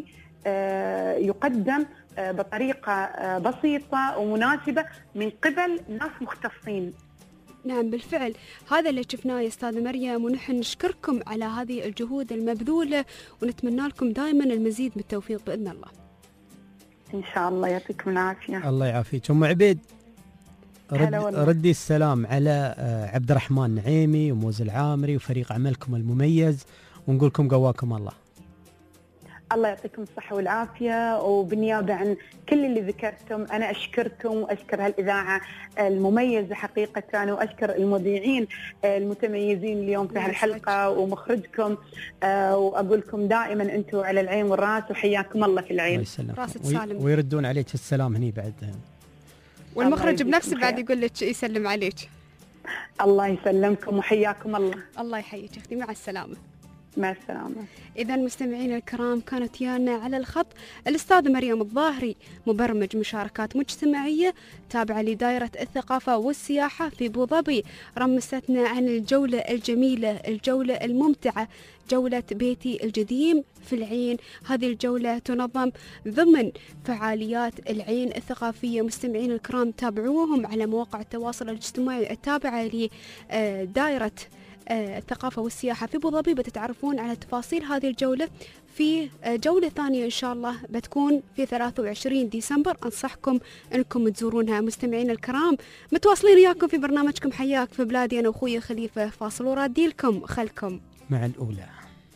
M: يقدم بطريقة بسيطة ومناسبة من قبل ناس مختصين.
B: نعم بالفعل، هذا اللي شفناه يا أستاذة مريم، ونحن نشكركم على هذه الجهود المبذولة ونتمنى لكم دائما المزيد من التوفيق بإذن الله.
M: إن شاء الله، يعطيكم العافية.
C: الله يعافيك. أم عبيد، رد ردي السلام على عبد الرحمن نعيمي وموز العامري وفريق عملكم المميز، ونقول لكم قواكم الله.
M: الله يعطيكم الصحة والعافية، وبالنيابة عن كل اللي ذكرتم أنا أشكركم وأشكر هالإذاعة المميزة حقيقة، وأشكر المذيعين المتميزين اليوم في هالحلقة ومخرجكم، وأقول لكم دائما أنتم على العين والرأس وحياكم الله في العين.
B: راسك سالم.
C: ويردون عليك السلام هني بعد،
B: والمخرج بنفسه بعد يقول لك يسلم عليك.
M: الله يسلمكم وحياكم الله.
B: الله يحييك أختي، مع السلامة.
M: مع السلامة.
B: إذا مستمعينا الكرام، كانت يانا على الخط الأستاذة مريم الظاهري، مبرمج مشاركات مجتمعية تابعة لدائرة الثقافة والسياحة في أبو ظبي، رمستنا عن الجولة الجميلة، الجولة الممتعة، جولة بيتي القديم في العين. هذه الجولة تنظم ضمن فعاليات العين الثقافية. مستمعين الكرام، تابعوهم على مواقع التواصل الاجتماعي التابعة لدائرة الثقافة والسياحة في أبو ظبي، بتتعرفون على تفاصيل هذه الجولة. في جولة ثانية إن شاء الله بتكون في ثلاثة وعشرين ديسمبر، أنصحكم أنكم تزورونها. مستمعين الكرام، متواصلين وياكم في برنامجكم حياك في بلادي، أنا وأخوي خليفة. فاصل ورادي لكم، خلكم
C: مع الأولى.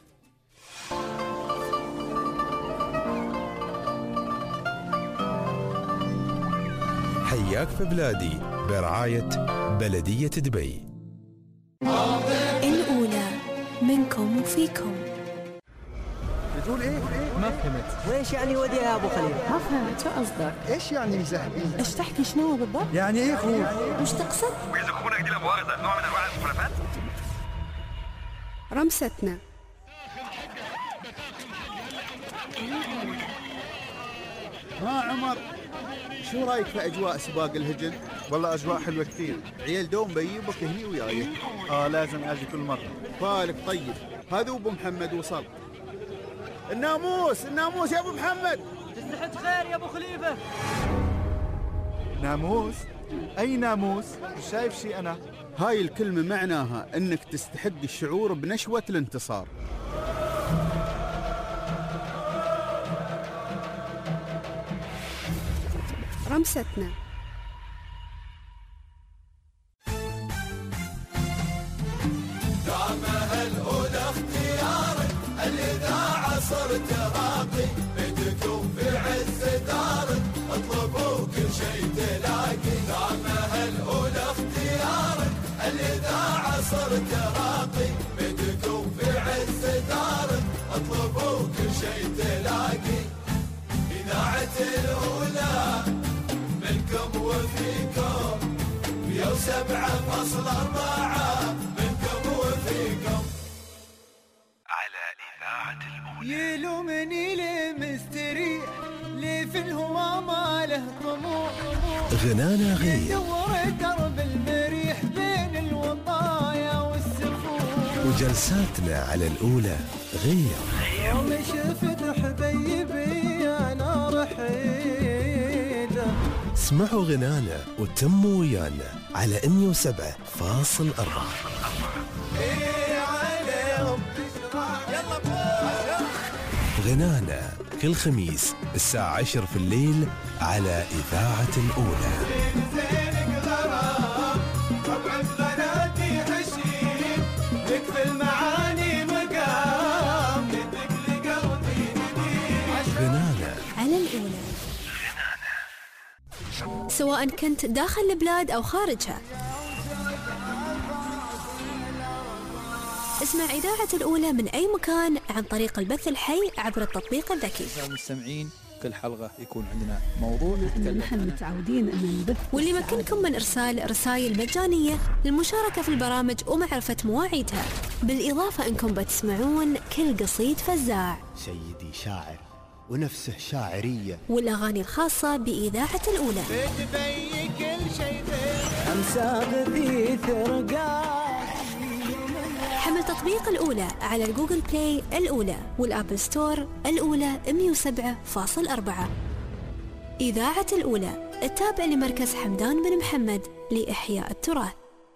A: حياك في بلادي برعاية بلدية دبي.
E: الأولى منكم وفيكم.
Q: بتقول ايه؟ ما فهمت.
J: وإيش يعني ودي يا أبو خليل؟
Q: ما فهمت، شو قصدك؟ ايش يعني مزهقين؟
K: ايش تحكي شنو بالضبط؟
Q: يعني ايه خوف؟
K: وش تقصد؟
R: وإذا أخونا دي لمؤاخذة نوع من أنواع المخالفات؟
B: رمستنا.
I: ها عمر، شو رايك في اجواء سباق الهجن؟
Q: والله اجواء حلوه كثير.
I: عيال دوم بيجيبك هني وياي.
Q: اه لازم اجي كل مره.
I: بالك طيب، هذا ابو محمد وصل. الناموس الناموس يا ابو محمد.
J: تصلحت خير يا ابو خليفه.
Q: ناموس؟ اي ناموس؟ مش شايف شيء انا.
I: هاي الكلمه معناها انك تستحق الشعور بنشوه الانتصار.
B: رمستنا.
L: دعمها الأولى اختيارك، الإذاعة صرت راقي، بدكم في عز دارك، اطلبوا كل شيء تلاقي. دعمها الأولى اختيارك، الإذاعة صرت راقي، بدكم في عز دارك، اطلبوا كل شيء تلاقي. إذاعة الأولى منكم وفيكم، مية وسبعة فاصل أربعة منكم وفيكم.
R: على إذاعة الأولى.
L: يلومني ليه مستريح، ليه في الهوى ما له طموح،
A: غنانا غير
L: يدور درب المريح بين الوطايا والسفوح،
A: وجلساتنا على الأولى غير.
L: يوم شفت حبيبي أنا رحيله.
A: اسمعوا غنانا وتموا ويانا على مية وسبعة فاصل أربعة. غنانا كل خميس الساعة عشر في الليل على إذاعة الأولى. غنانا
E: على الأولى. سواء كنت داخل البلاد أو خارجها، اسمع إذاعة الأولى من أي مكان عن طريق البث الحي عبر التطبيق الذكي.
P: المستمعين كل حلقة يكون عندنا موضوع نتكلم
S: نحن متعودين أن نبث،
E: واللي يمكنكم من إرسال رسائل مجانية للمشاركة في البرامج ومعرفة مواعيدها، بالإضافة أنكم بتسمعون كل قصيد فزاع،
T: سيدي شاعر ونفسه شاعرية،
E: والأغاني الخاصة بإذاعة الأولى. حمل تطبيق الأولى على الجوجل بلاي الأولى والأبل ستور الأولى مية وسبعة فاصلة أربعة. إذاعة الأولى التابع لمركز حمدان بن محمد لإحياء التراث.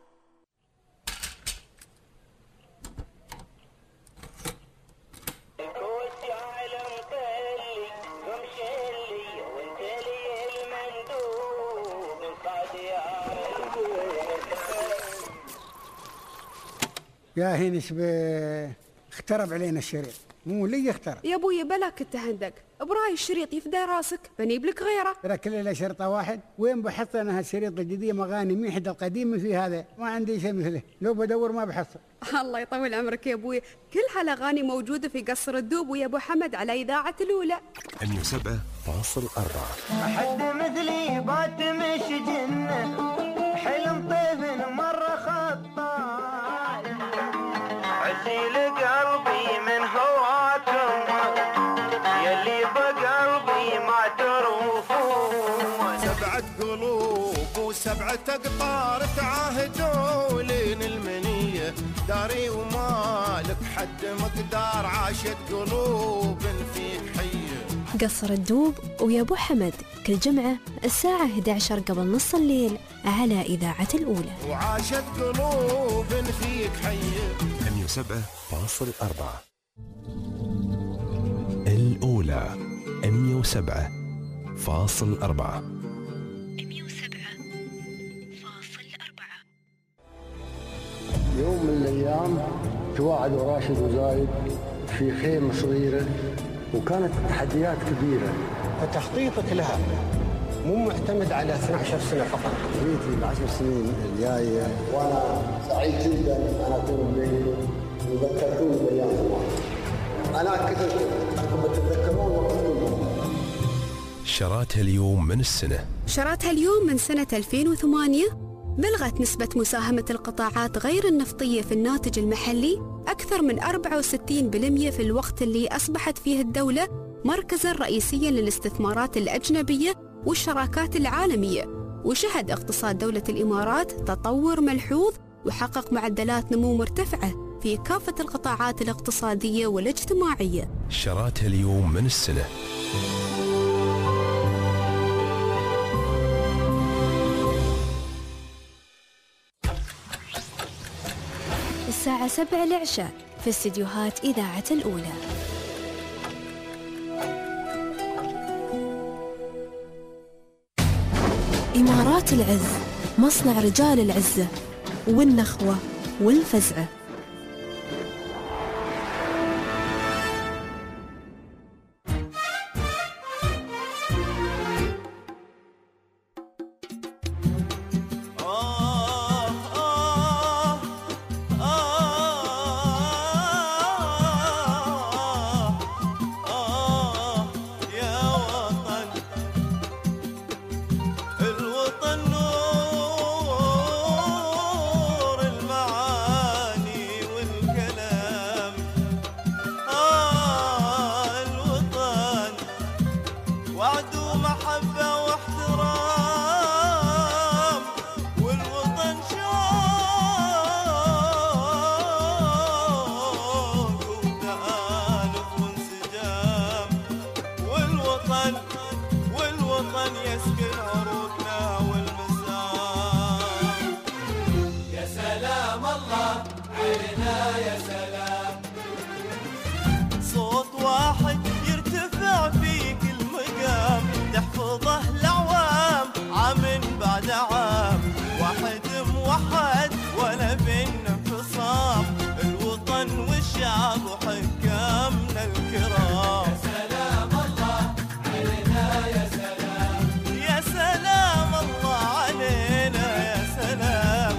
U: يا هين ايش اخترب علينا الشريط، مو لي اخترب
B: يا ابوي بلاك التهندق، براي الشريط يفدى راسك بنجيب لك غيره.
U: ترى كل له شرطه واحد، وين بحصل انا هالشريط الجديد مغاني ميحد القديم في هذا، ما عندي شيء مثله، لو بدور ما بحصل.
B: الله يطول عمرك يا ابوي، كل هالاغاني موجوده في قصر الدوب ويا ابو حمد على اذاعه الاولى
A: مية وسبعة فاصلة أربعة.
L: أحد مثلي بات مش جنة، حلم طيف مرة خطاي، عسيل قلبي من هواكم يلي بقلبي ما تروفون.
V: سبعة قلوب وسبعة أقطار تعاهدوا لين المنية، داري ومالك حد مقدار، عاشت قلوب فيك حية.
E: قصر الدوب ويا ابو حمد كل جمعة الساعة إحدى عشر قبل نص الليل على إذاعة الأولى.
V: وعاشت قلوب فيك حية.
A: مية وسبعة فاصلة أربعة. الأولى مية وسبعة فاصلة أربعة.
E: مية وسبعة فاصلة أربعة.
W: يوم من الأيام تواعدوا راشد وزايد في خيمة صغيرة، وكانت تحديات كبيرة، فتخطيطك لها مو معتمد على اثنتي عشرة سنة فقط. جيت العشر سنين الجاية وأنا سعيد جدا أن أكون بينكم وذكرتوني بأيام زمان. أنا كنت أنكم تتذكرون وقتكم.
A: شراتها اليوم من السنة.
B: شراتها اليوم من سنة ألفين وثمانية بلغت نسبة مساهمة القطاعات غير النفطية في الناتج المحلي أكثر من أربعة وستين بالمئة في الوقت اللي أصبحت فيه الدولة مركزاً رئيسياً للاستثمارات الأجنبية والشراكات العالمية. وشهد اقتصاد دولة الإمارات تطور ملحوظ وحقق معدلات نمو مرتفعة في كافة القطاعات الاقتصادية والاجتماعية.
A: شراتها اليوم من السنة.
E: الساعة سبعة العشاء في استديوهات إذاعة الأولى. إمارات العز، مصنع رجال العزة والنخوة والفزعة.
L: الوطن نور المعاني بعد عام، واحد موحد ولا بينا انفصام، الوطن والشعب وحكامنا الكرام. يا سلام الله علينا يا سلام، يا سلام الله علينا يا سلام.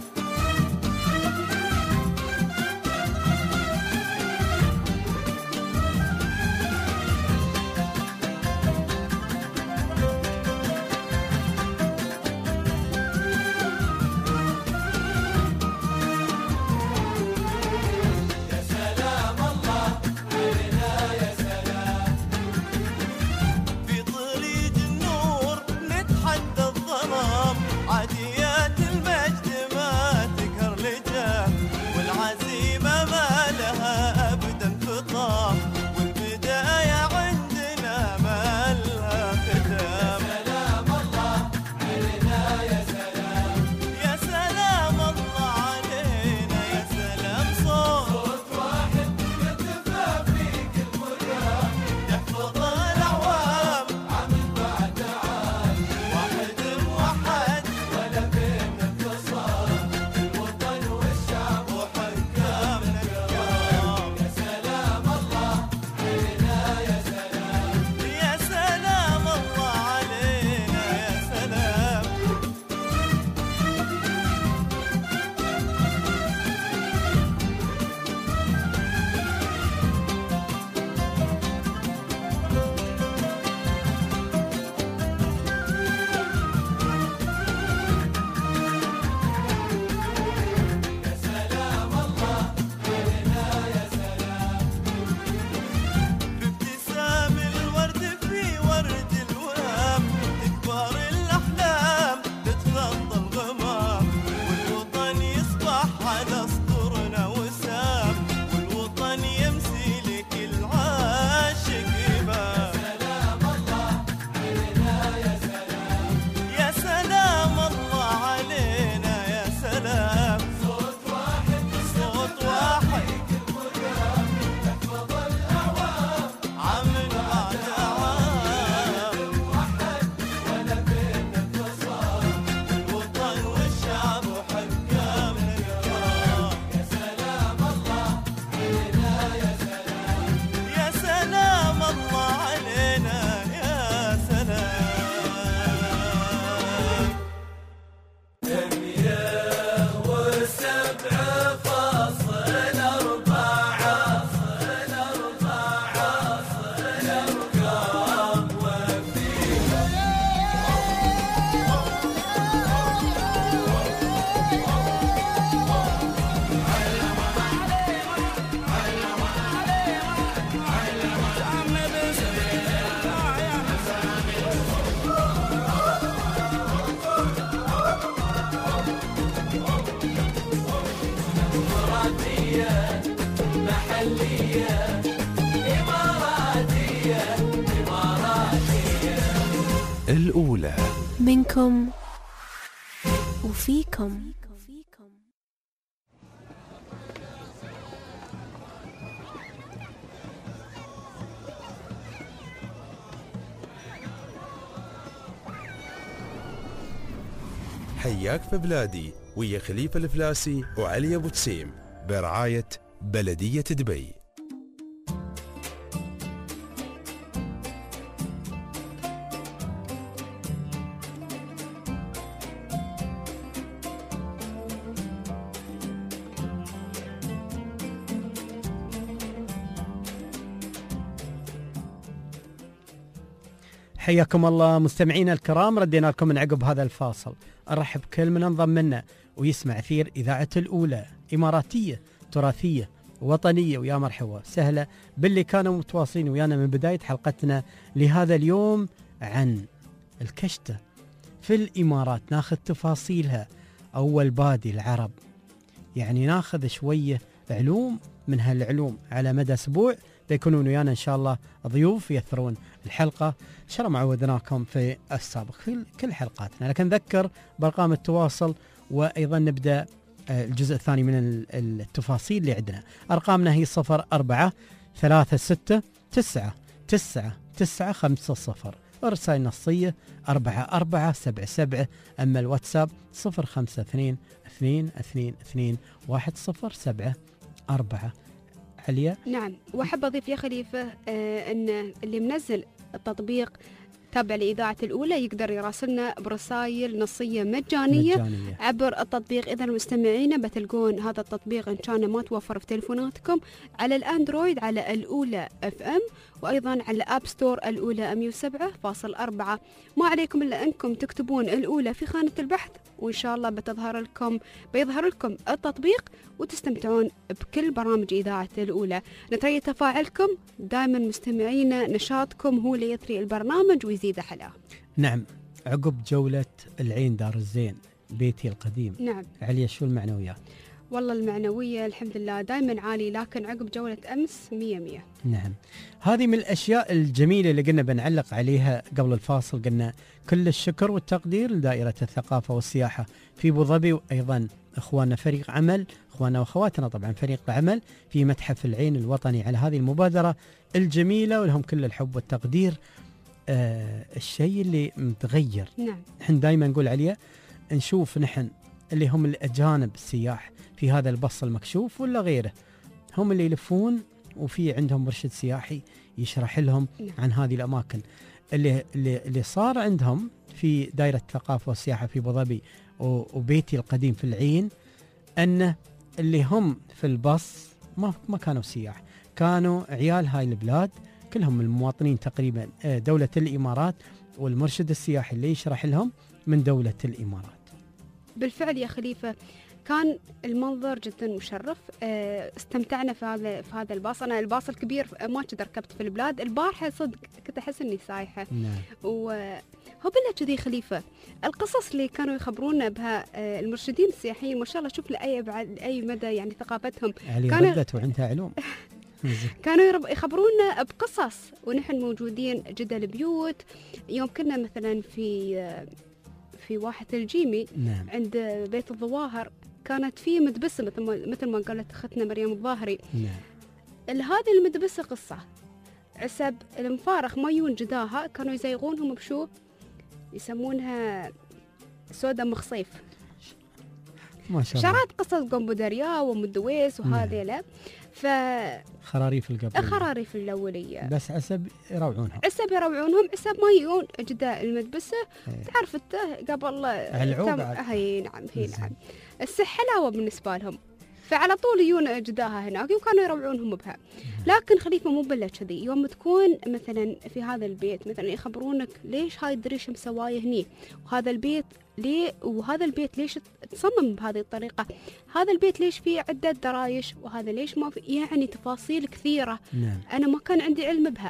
L: عاديات المجد ما تقهر لجام، والعزيمة ما لها أبدا فطام، والبداية عندنا ما لها ختام. يا سلام الله علينا يا سلام، يا سلام الله علينا يا سلام. صوت صوت واحد يتفى في كل مكان، يحفظ الأعوام عام بعد عام، واحد موحد ولا بين انفصام، الوطن والشعب وحكامنا الكرام. يا سلام الله علينا يا سلام، يا سلام الله علينا يا سلام. يا سلام الله علينا يا سلام، بابتسام الورد في ورد الوهام، تكبر الأحلام تتخطى الغمام، والوطن يصبح على سطورنا وسام، والوطن يمسي لكل عاشق إمام. يا سلام الله علينا يا سلام، يا سلام الله علينا يا سلام. صوت واحد صوت واحد يحفظ الأعوام عام بعد عام، موحد ولا بين انفصام، الوطن والشعب وحكامنا الكرام. يا سلام الله علينا يا سلام، يا سلام الله علينا يا سلام. المياه والسبع فاصل أربعة، فاصل أربعة، فاصل أرقام وفيها. إماراتية محلية، إماراتية إماراتية.
A: الأولى
E: منكم وفيكم.
A: حياك في بلادي ويا خليفة الفلاسي وعلي أبو تسيم برعاية بلدية دبي.
C: حياكم الله مستمعينا الكرام، ردينا لكم من عقب هذا الفاصل. أرحب كل من انضم منا ويسمع أثير إذاعة الأولى، إماراتية تراثية وطنية، ويا مرحبا سهلة باللي كانوا متواصلين ويانا من بداية حلقتنا لهذا اليوم عن الكشتة في الإمارات. ناخذ تفاصيلها، أول بادي العرب، يعني ناخذ شوية علوم من هالعلوم على مدى أسبوع. بيكونون ويانا إن شاء الله ضيوف يثرون الحلقة إن شاء الله ما عودناكم في السابق في كل حلقاتنا. لكن نذكر بأرقام التواصل، وأيضا نبدأ الجزء الثاني من التفاصيل اللي عندنا. أرقامنا هي صفر أربعة ثلاثة ستة تسعة تسعة تسعة خمسة صفر، ورسائل نصية أربعة أربعة سبعة سبعة. أما الواتساب صفر خمسة اثنين اثنين اثنين اثنين واحد صفر سبعة أربعة. عليا.
B: نعم، وأحب أضيف يا خليفة آه أن اللي منزل التطبيق تابع لإذاعة الأولى يقدر يراسلنا برسائل نصية مجانية, مجانية عبر التطبيق. إذا المستمعين بتلقون هذا التطبيق إن كان ما توفر في تلفوناتكم على الأندرويد على الأولى اف ام، وأيضا على أب ستور الأولى مية وسبعة فاصل أربعة. ما عليكم إلا أنكم تكتبون الأولى في خانة البحث وإن شاء الله بتظهر لكم بيظهر لكم التطبيق وتستمتعون بكل برامج إذاعة الأولى. نتري تفاعلكم دائما مستمعينا، نشاطكم هو اللي يثري البرنامج ويزيد حلاه.
C: نعم، عقب جولة العين دار الزين بيتي القديم.
B: نعم
C: عليا، شو المعنويات؟
B: والله المعنوية الحمد لله دائما عالي، لكن عقب جولة أمس مية مية.
C: نعم، هذه من الأشياء الجميلة اللي قلنا بنعلق عليها قبل الفاصل. قلنا كل الشكر والتقدير لدائرة الثقافة والسياحة في أبو ظبي، وأيضا إخواننا فريق عمل، إخواننا وأخواتنا طبعا فريق العمل في متحف العين الوطني على هذه المبادرة الجميلة، ولهم كل الحب والتقدير. آه الشيء اللي متغير،
B: نعم،
C: نحن دائما نقول عليه نشوف نحن اللي هم الأجانب السياح في هذا البص المكشوف ولا غيره، هم اللي يلفون وفي عندهم مرشد سياحي يشرح لهم عن هذه الأماكن. اللي اللي اللي صار عندهم في دائرة الثقافة والسياحة في أبو ظبي وبيتي القديم في العين، أن اللي هم في البص ما ما كانوا سياح، كانوا عيال هاي البلاد كلهم المواطنين تقريبا دولة الإمارات، والمرشد السياحي اللي يشرح لهم من دولة الإمارات.
B: بالفعل يا خليفة كان المنظر جدا مشرف، استمتعنا في هذا في هذا الباص. انا الباص الكبير ما كنت ركبت في البلاد البارحه، صدق كنت احس اني سايحه.
C: نعم.
B: وهو بالله كذي خليفة القصص اللي كانوا يخبرونا بها المرشدين السياحيين ما شاء الله، شوف لاي ابعد اي مدى يعني ثقافتهم.
C: كانوا ردت وعندها علوم.
B: كانوا يخبرونا بقصص ونحن موجودين جدا البيوت. يوم كنا مثلا في في واحة الجيمي،
C: نعم،
B: عند بيت الظواهر، كانت في مدبسة مثل ما مثل ما قالت اختنا مريم الظاهري.
C: نعم.
B: هذه المدبسة قصة عسب المفارخ ما يون جداها، كانوا يزيغونهم بشو يسمونها سودا مخصيف،
C: ما شاء الله،
B: شرات قصص قنبودريا ومدويس وهذه. لا ف
C: خراريف القبلية،
B: خراريف الأولية،
C: بس عسب يروعونهم،
B: عسب يروعونهم عسب ما يون جدا المدبسة. تعرف انت قبل
C: كم...
B: هي نعم هي نعم السح حلاوة بالنسبة لهم، فعلى طول يون جداها هناك وكانوا يروعونهم بها. لكن خليفة مو بلا كذي، يوم تكون مثلا في هذا البيت مثلا يخبرونك ليش هاي الدريش مسوايه هني، وهذا البيت ليه، وهذا البيت ليش تصمم بهذه الطريقة، هذا البيت ليش فيه عدة درايش، وهذا ليش ما في، يعني تفاصيل كثيرة.
C: نعم.
B: أنا ما كان عندي علم بها.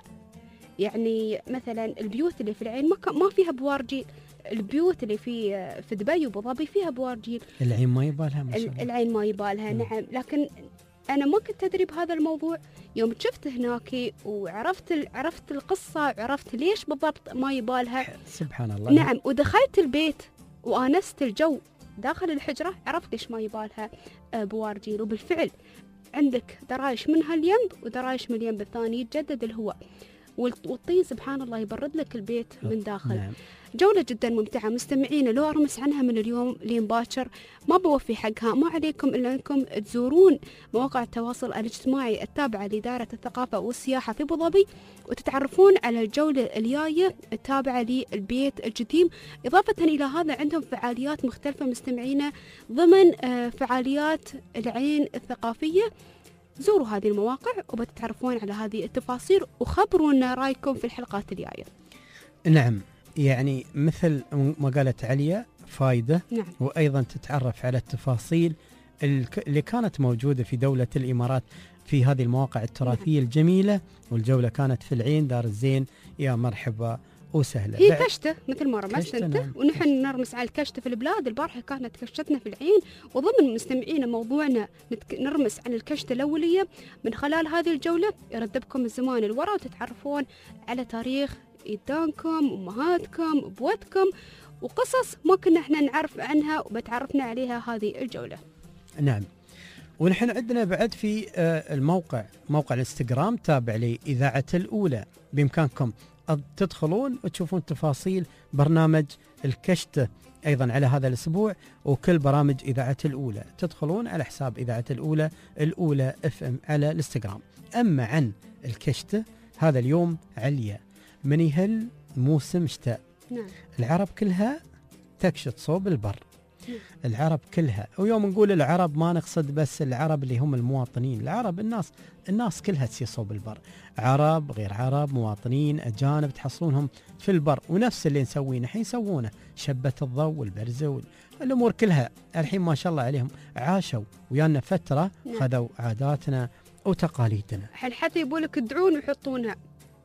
B: يعني مثلا البيوت اللي في العين ما, ما فيها بوارجيل، البيوت اللي في في دبي وابو ظبي فيها بوارجيل.
C: العين ما يبالها ما شاء الله.
B: العين ما يبالها. م. نعم. لكن أنا ما كنت أدري بهذا الموضوع. يوم شفت هناك وعرفت عرفت القصة، عرفت ليش بالضبط ما يبالها.
C: سبحان الله.
B: نعم. ودخلت البيت وآنست الجو داخل الحجرة، عرفت ليش ما يبالها بوارجيل. وبالفعل عندك درايش من هالينب ودرايش من الينب الثاني، يتجدد الهواء والطين سبحان الله يبرد لك البيت من داخل.
C: نعم.
B: جولة جدا ممتعة مستمعين، لو أرمس عنها من اليوم لين باكر ما بوفي حقها. ما عليكم إلا أنكم تزورون مواقع التواصل الاجتماعي التابعة لإدارة الثقافة والسياحة في أبو ظبي وتتعرفون على الجولة الجاية التابعة للبيت الجديم. إضافة إلى هذا عندهم فعاليات مختلفة مستمعين ضمن فعاليات العين الثقافية. زوروا هذه المواقع وبتتعرفون على هذه التفاصيل وخبرونا رأيكم في الحلقات الجاية.
C: نعم، يعني مثل ما قالت عليا فايدة.
B: نعم.
C: وأيضا تتعرف على التفاصيل اللي كانت موجودة في دولة الإمارات في هذه المواقع التراثية. نعم. الجميلة. والجولة كانت في العين دار الزين. يا مرحبا وسهلا.
B: هي كشتة مثل ما رمست انت.
C: نعم.
B: ونحن
C: كشتة.
B: نرمس على الكشتة في البلاد. البارحة كانت كشتنا في العين، وضمن مستمعين موضوعنا نتك... نرمس على الكشتة الأولية. من خلال هذه الجولة يردبكم الزمان الوراء وتتعرفون على تاريخ إيدانكم، أمهاتكم، أبواتكم، وقصص ما كنا احنا نعرف عنها وبتعرفنا عليها هذه الجولة.
C: نعم. ونحن عندنا بعد في الموقع موقع الانستغرام تابع لإذاعة الأولى، بإمكانكم تدخلون وتشوفون تفاصيل برنامج الكشتة أيضا على هذا الأسبوع، وكل برامج إذاعة الأولى تدخلون على حساب إذاعة الأولى الأولى اف ام على الانستغرام. أما عن الكشتة هذا اليوم عليا من يهل موسم شتاء.
B: نعم.
C: العرب كلها تكشط صوب البر. نعم. العرب كلها، ويوم نقول العرب ما نقصد بس العرب اللي هم المواطنين، العرب الناس الناس كلها تسير صوب البر، عرب غير عرب، مواطنين أجانب تحصلونهم في البر، ونفس اللي نسويه الحين يسوونه، شبة الضوء والبرزة والأمور كلها الحين ما شاء الله عليهم عاشوا ويانا فترة. نعم. خذوا عاداتنا وتقاليدنا.
B: الحين حتى يبولك يدعون ويحطونها.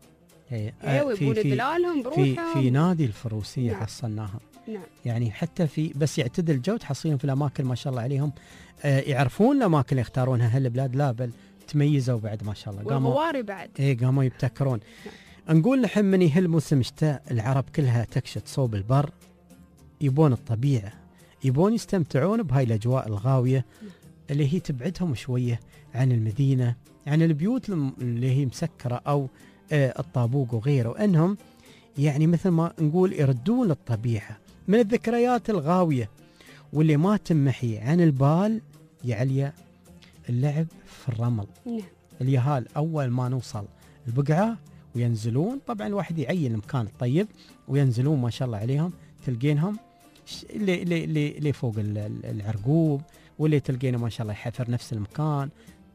C: ايه
B: ايوه يبون دلالهم بروحهم.
C: في في نادي الفروسية. نعم. حصلناها.
B: نعم.
C: يعني حتى في بس يعتدل الجو تحصلهم في الاماكن ما شاء الله عليهم. آه يعرفون الاماكن اللي يختارونها هالبلاد، لا بل تميزوا بعد ما شاء الله.
B: والغواري بعد.
C: ايه قاموا يبتكرون. نعم. نقول نحن من يهل موسم شتاء العرب كلها تكشط صوب البر، يبون الطبيعة، يبون يستمتعون بهاي الاجواء الغاوية. نعم. اللي هي تبعدهم شوية عن المدينة، عن البيوت اللي هي مسكرة أو آه الطابوق وغيره، وأنهم يعني مثل ما نقول يردون الطبيعة من الذكريات الغاوية واللي ما تمحي عن البال. يعليا اللعب في الرمل.
B: نعم.
C: اليهال أول ما نوصل البقعة وينزلون، طبعا الواحد يعين المكان الطيب وينزلون ما شاء الله عليهم، تلقينهم اللي, اللي, اللي, اللي فوق العرقوب، واللي تلقينا ما شاء الله يحفر نفس المكان.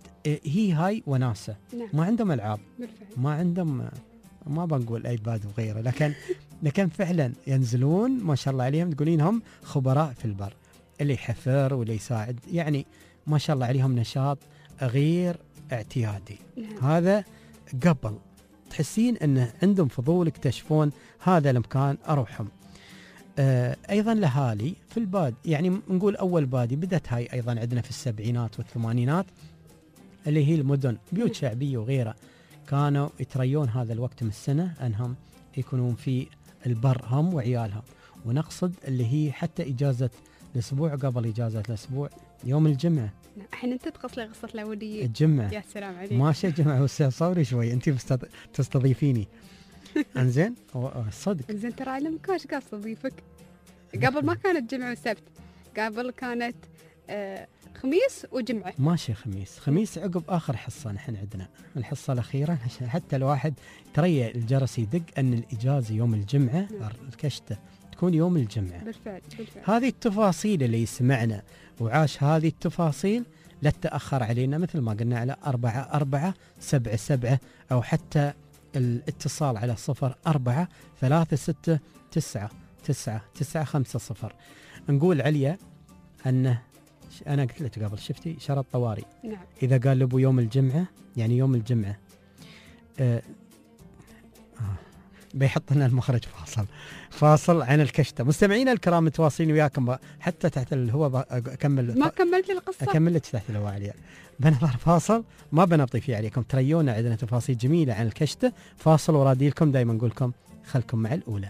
C: هي هاي وناسة.
B: نعم.
C: ما عندهم ألعاب.
B: بالفعل.
C: ما عندهم، ما بنقول ايباد وغيره، لكن لكن فعلا ينزلون ما شاء الله عليهم، تقولينهم خبراء في البر، اللي يحفر واللي يساعد، يعني ما شاء الله عليهم نشاط غير اعتيادي.
B: نعم.
C: هذا قبل تحسين انه عندهم فضول يكتشفون هذا المكان اروحهم. آه ايضا الاهالي في الباد، يعني نقول اول بادي بدت هاي ايضا عندنا في السبعينات والثمانينات، اللي هي المدن بيوت شعبيه وغيره، كانوا يتريون هذا الوقت من السنة أنهم يكونون في البر هم وعيالهم. ونقصد اللي هي حتى إجازة الأسبوع قبل إجازة الأسبوع يوم الجمعة.
B: الحين أنت تقص لي قصة الأولية.
C: الجمعة.
B: يا سلام عليك.
C: ماشي جمعة صوري شوي، أنت تستضيفيني. أنزين صدق.
B: أنزين ترى أنا مكاش قاعد أستضيفك. قبل ما كانت جمعة وسبت، قبل كانت آه خميس وجمعة.
C: ماشي خميس، خميس عقب آخر حصة نحن عندنا الحصة الأخيرة، حتى الواحد ترى الجرس يدق أن الإجازة يوم الجمعة. نعم. الكشتة تكون يوم الجمعة.
B: بالفعل. بالفعل.
C: هذه التفاصيل اللي يسمعنا وعاش هذه التفاصيل لا تأخر علينا، مثل ما قلنا على أربعة أربعة سبعة سبعة، أو حتى الاتصال على صفر أربعة ثلاثة ستة تسعة تسعة تسعة خمسة صفر. نقول عليا أنه أنا قلت لك قبل، شفتي شرط طوارئ.
B: نعم.
C: إذا قال لأبو يوم الجمعة، يعني يوم الجمعة آه آه بيحط لنا المخرج فاصل فاصل عن الكشتة. مستمعينا الكرام متواصلين وياكم حتى تحت الهواء. أكمل
B: ما كملت القصة،
C: أكمل لك تحت الهواء عليا. بنظر فاصل ما بنبطي فيه عليكم، تريونا عندنا تفاصيل جميلة عن الكشتة. فاصل ورادي لكم، دايما نقول لكم خلكم مع الأولى.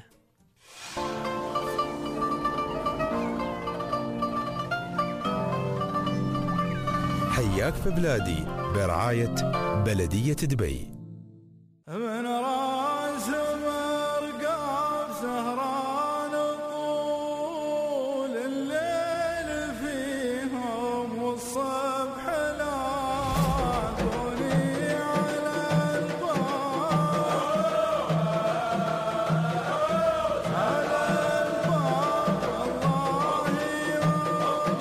A: حياك في بلادي برعاية بلدية دبي.
V: من راس مرقاب سهران طول الليل فيهم، والصبح لاقوني على الباب على الباب، والله يوم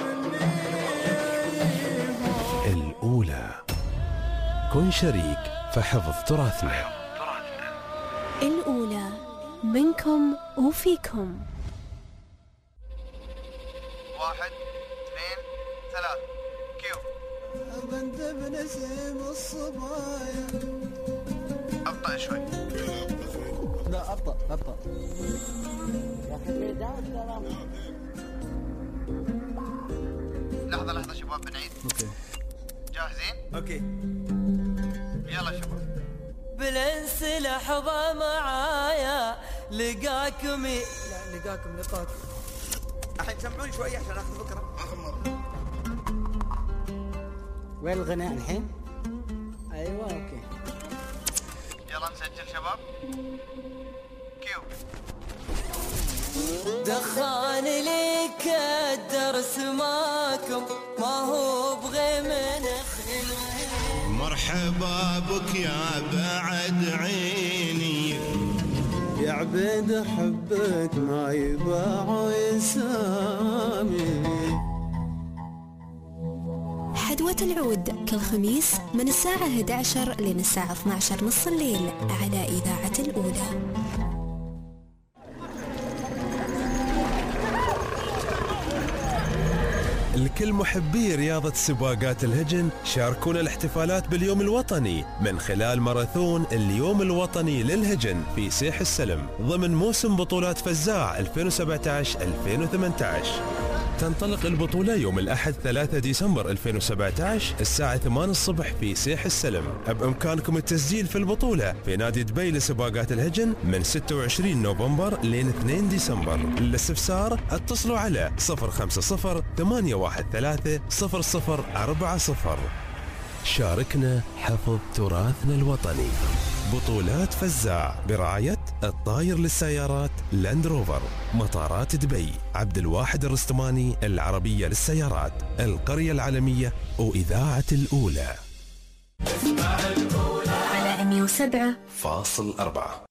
V: مني
A: الأولى، كن شريك فحفظ تراثنا.
E: الأولى منكم وفيكم.
V: واحد اثنين ثلاث كيو. بنت بنسيم الصبايا. أبطأ شوي. لا أبطأ أبطأ. لحظة لحظة شباب بنعيد. اوكي. جاهزين؟ اوكي. يلا شباب.
L: بالانس لحظة معايا لقاكم. لا لقاكم لقاكم.
V: الحين سمعوني شوي عشان اخذ فكرة. اخر مرة.
U: وين الغناء الحين؟
L: ايوه اوكي.
V: يلا نسجل. نسجل شباب. كيو.
L: دخان لك الدرس ماكم ما هو بغيم نخيل.
D: مرحبا بك يا بعد عيني
L: يا عبيد حبك ما يباع يسامي.
E: حدوة العود كل خميس من الساعة إحدى عشرة لين الساعة اثني عشر نص الليل على إذاعة الأولى.
A: لكل محبي رياضة سباقات الهجن شاركونا الاحتفالات باليوم الوطني من خلال ماراثون اليوم الوطني للهجن في سيح السلم ضمن موسم بطولات فزاع ألفين وسبعة عشر ألفين وثمانية عشر. تنطلق البطولة يوم الأحد ثلاثة ديسمبر ألفين وسبعة عشر الساعة ثمانية الصبح في سيح السلم. بإمكانكم التسجيل في البطولة في نادي دبي لسباقات الهجن من ستة وعشرين نوفمبر لين اثنين ديسمبر. للاستفسار اتصلوا على صفر خمسة صفر ثمانية واحد ثلاثة صفر صفر أربعة صفر. شاركنا حفظ تراثنا الوطني. بطولات فزاع برعاية الطاير للسيارات لاند روفر، مطارات دبي، عبد الواحد الرستماني العربية للسيارات، القرية العالمية وإذاعة الأولى
E: على مئة وسبعة
A: فاصل أربعة.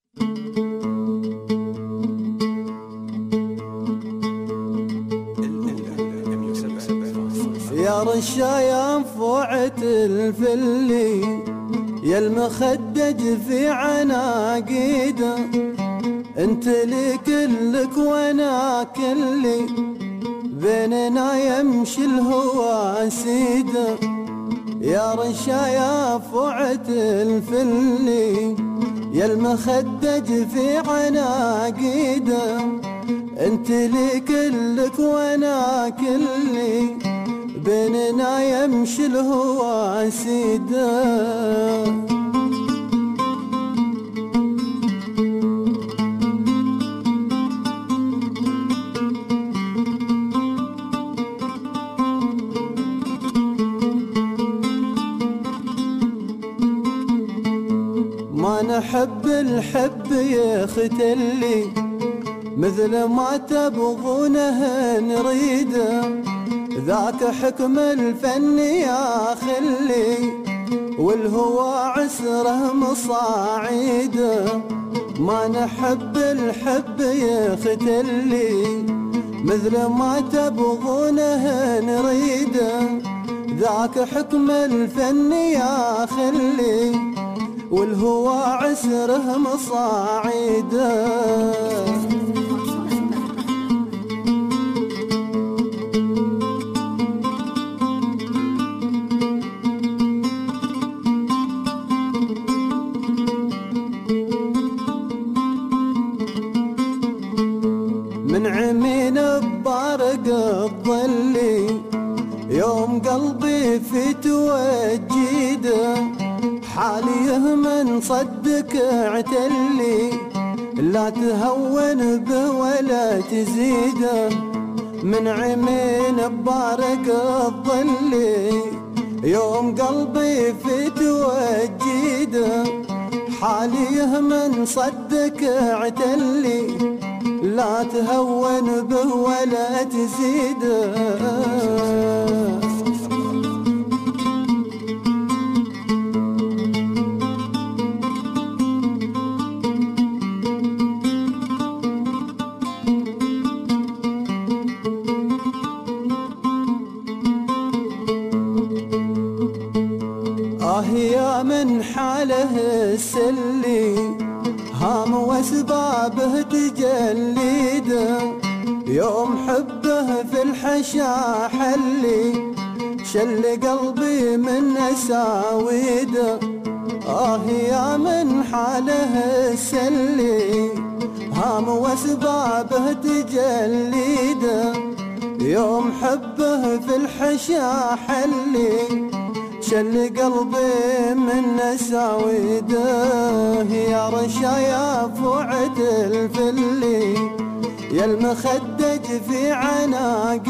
L: يا رشايا فوعة الفلي يا المخدج في عناقيده انت لي كلك وانا كلي بيننا يمشي الهوى سيده. يا رشايا فوعة الفلي يا المخدج في عناقيده انت لي كلك وانا كلي بيننا يمشي الهوى سيده. ما نحب الحب يختلي مثل ما تبغونه نريده ذاك حكم الفن يا خلي والهوى عسره مصاعيده. ما نحب الحب يختلي مثل ما تبغونه نريده ذاك حكم الفن يا خلي والهوى عسره مصاعيده. من عمين ببارق الظلي يوم قلبي في توجيده حاليه من صدك اعتلي لا تهون به ولا تزيده. من عمين ببارق الظلي يوم قلبي في توجيده حاليه من صدك اعتلي لا تهون به ولا تزيده. آه يا من حاله السلي هام واسبابه تجليده يوم حبه في الحشا حلي شل قلبي من اساويده. آه يا من حاله السلي هام واسبابه تجليده يوم حبه في الحشا حلي شل قلبي من اساويده. يا رشايا فوعة الفلي يا المخدج في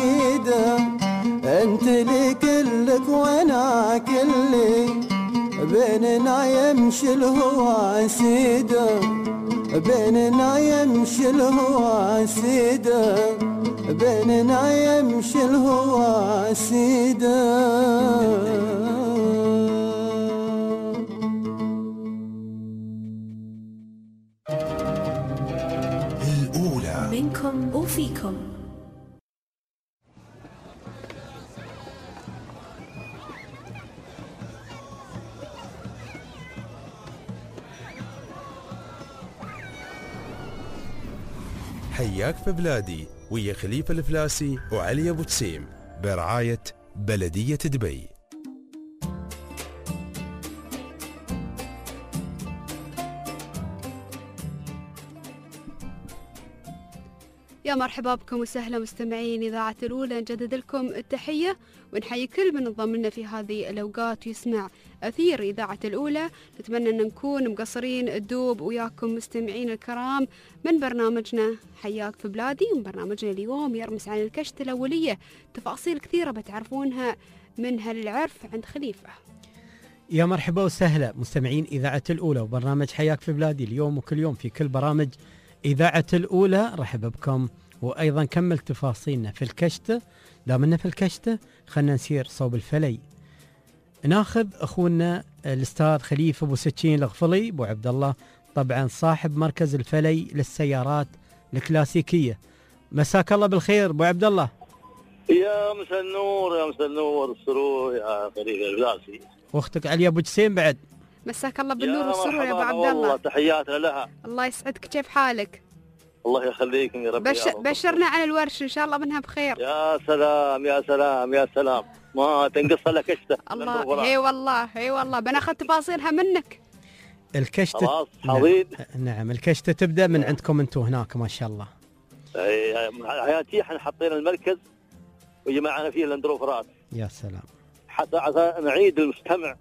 L: عناقيده انت لي كلك وانا كلي بيننا يمشي الهوى سيده بيننا يمشي الهوى سيده بيننا يمشي الهوى سيده.
R: الأولى
E: منكم وفيكم.
A: حياك في بلادي ويا خليفة الفلاسي وعلي أبو تسيم برعاية بلدية دبي.
B: يا مرحبا بكم وسهلا مستمعين إذاعة الأولى، نجدد لكم التحية ونحيي كل من انضم لنا في هذه الأوقات ويسمع أثير إذاعة الأولى. نتمنى أن نكون مقصرين الدوب وياكم مستمعين الكرام من برنامجنا حياك في بلادي. من برنامجنا اليوم يرمس عن الكشت الأولية، تفاصيل كثيرة بتعرفونها منها العرف عند خليفة.
C: يا مرحبا وسهلا مستمعين إذاعة الأولى وبرنامج حياك في بلادي. اليوم وكل يوم في كل برامج إذاعة الأولى رحب بكم، وأيضا كمل تفاصيلنا في الكشتة. دامنا في الكشتة خلنا نسير صوب الفلي، ناخذ أخونا الأستاذ خليفة أبو سكين الغفلي أبو عبد الله، طبعا صاحب مركز الفلي للسيارات الكلاسيكية. مساك الله بالخير أبو عبد الله.
F: يا مساء النور يا مساء النور السرور يا خليفة الفلاسي،
C: واختك علي أبو جسيم بعد.
B: مساك الله بالنور والسرور يا ابو عبد الله.
F: والله تحياتنا لها.
B: الله يسعدك، كيف حالك؟
F: الله يخليكم يا رب.
B: بش... بشرنا عن الورش ان شاء الله منها بخير.
F: يا سلام يا سلام يا سلام، ما تنقص لك كشته.
B: الله اي والله اي والله بناخذ تفاصيلها منك.
C: الكشته
F: خلاص حاضرين.
C: نعم. نعم الكشته تبدا من عندكم انتم هناك ما شاء الله.
F: اي حياتي احنا حطينا المركز وجمعنا فيه الاندروفرات.
C: يا سلام.
F: حتى عشان نعيد المستمع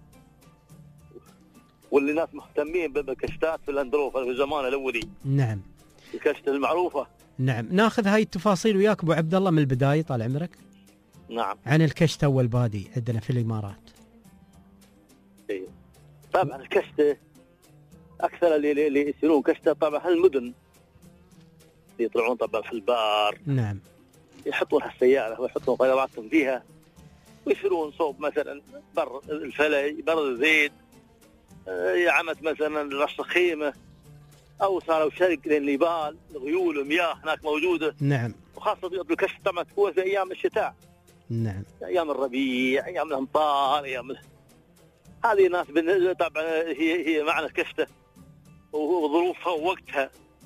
F: واللي ناس مهتمين بالكشتات في الاندروفر في الزمان الاولي.
C: نعم.
F: الكشت المعروفه.
C: نعم ناخذ هاي التفاصيل وياك ابو عبد الله من البدايه طال عمرك.
F: نعم.
C: عن الكشت اول بادي عندنا في الامارات.
F: اي طبعا الكشته اكثر اللي اللي يصيرون كشته طبعا هالمدن اللي يطلعون طبعا في البار.
C: نعم.
F: يحطون هالسياره ويحطون طياراتهم فيها ويصيرون صوب مثلا بر الفلي بر الزيد، يعمت مثلا رش خيمه او صاروا شرق للنيبال غيول ومياه هناك موجوده.
C: نعم.
F: وخاصه بالكشف طبعا تكون في ايام الشتاء.
C: نعم.
F: ايام الربيع، ايام الامطار، ايام ال... هذه ناس بالنسبه طبعا هي هي معنى الكشته وظروفها ووقتها.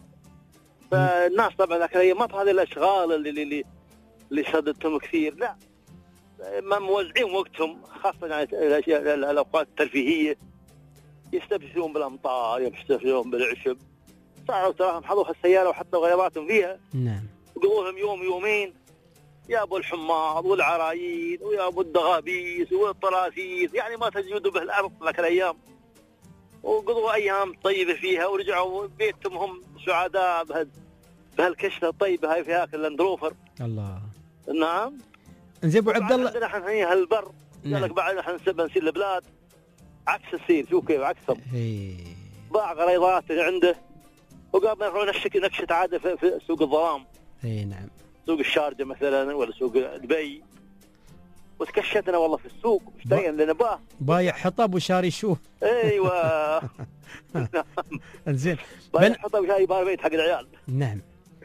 F: فالناس طبعا ذاك الايام ما هذه الاشغال اللي اللي اللي شدتهم كثير، لا ما موزعين وقتهم، خاصه يعني الاشياء الاوقات الترفيهيه يستبشرون بالامطار يستبشرون بالعشب. صاروا تراهم حضوا السياره وحطوا غياراتهم فيها.
C: نعم.
F: وقضوهم يوم يومين يا ابو الحماض والعرايين ويا ابو الدغابيس والطراسيس، يعني ما تجودوا به الارض ذاك الايام. وقضوا ايام طيبه فيها ورجعوا بيتهم هم سعداء بهال بهالكشته الطيبه هاي في هاك الاندروفر.
C: الله.
F: نعم.
C: انزين ابو عبد الله
F: عندنا احنا هي هالبر. قال لك بعد احنا نسير البلاد عكس السير، شوف كيف عكسهم. باع غريضات عنده وقام نروح نشك نكشت عاده في, في سوق الظلام.
C: اي نعم.
F: سوق الشارجه مثلا ولا سوق دبي، وتكشتنا والله في السوق اشترينا اللي نباه.
C: بايع حطب وشاري شو.
F: ايوه.
C: انزين.
F: بايع حطب وشاري بار بيت حق العيال.
C: نعم.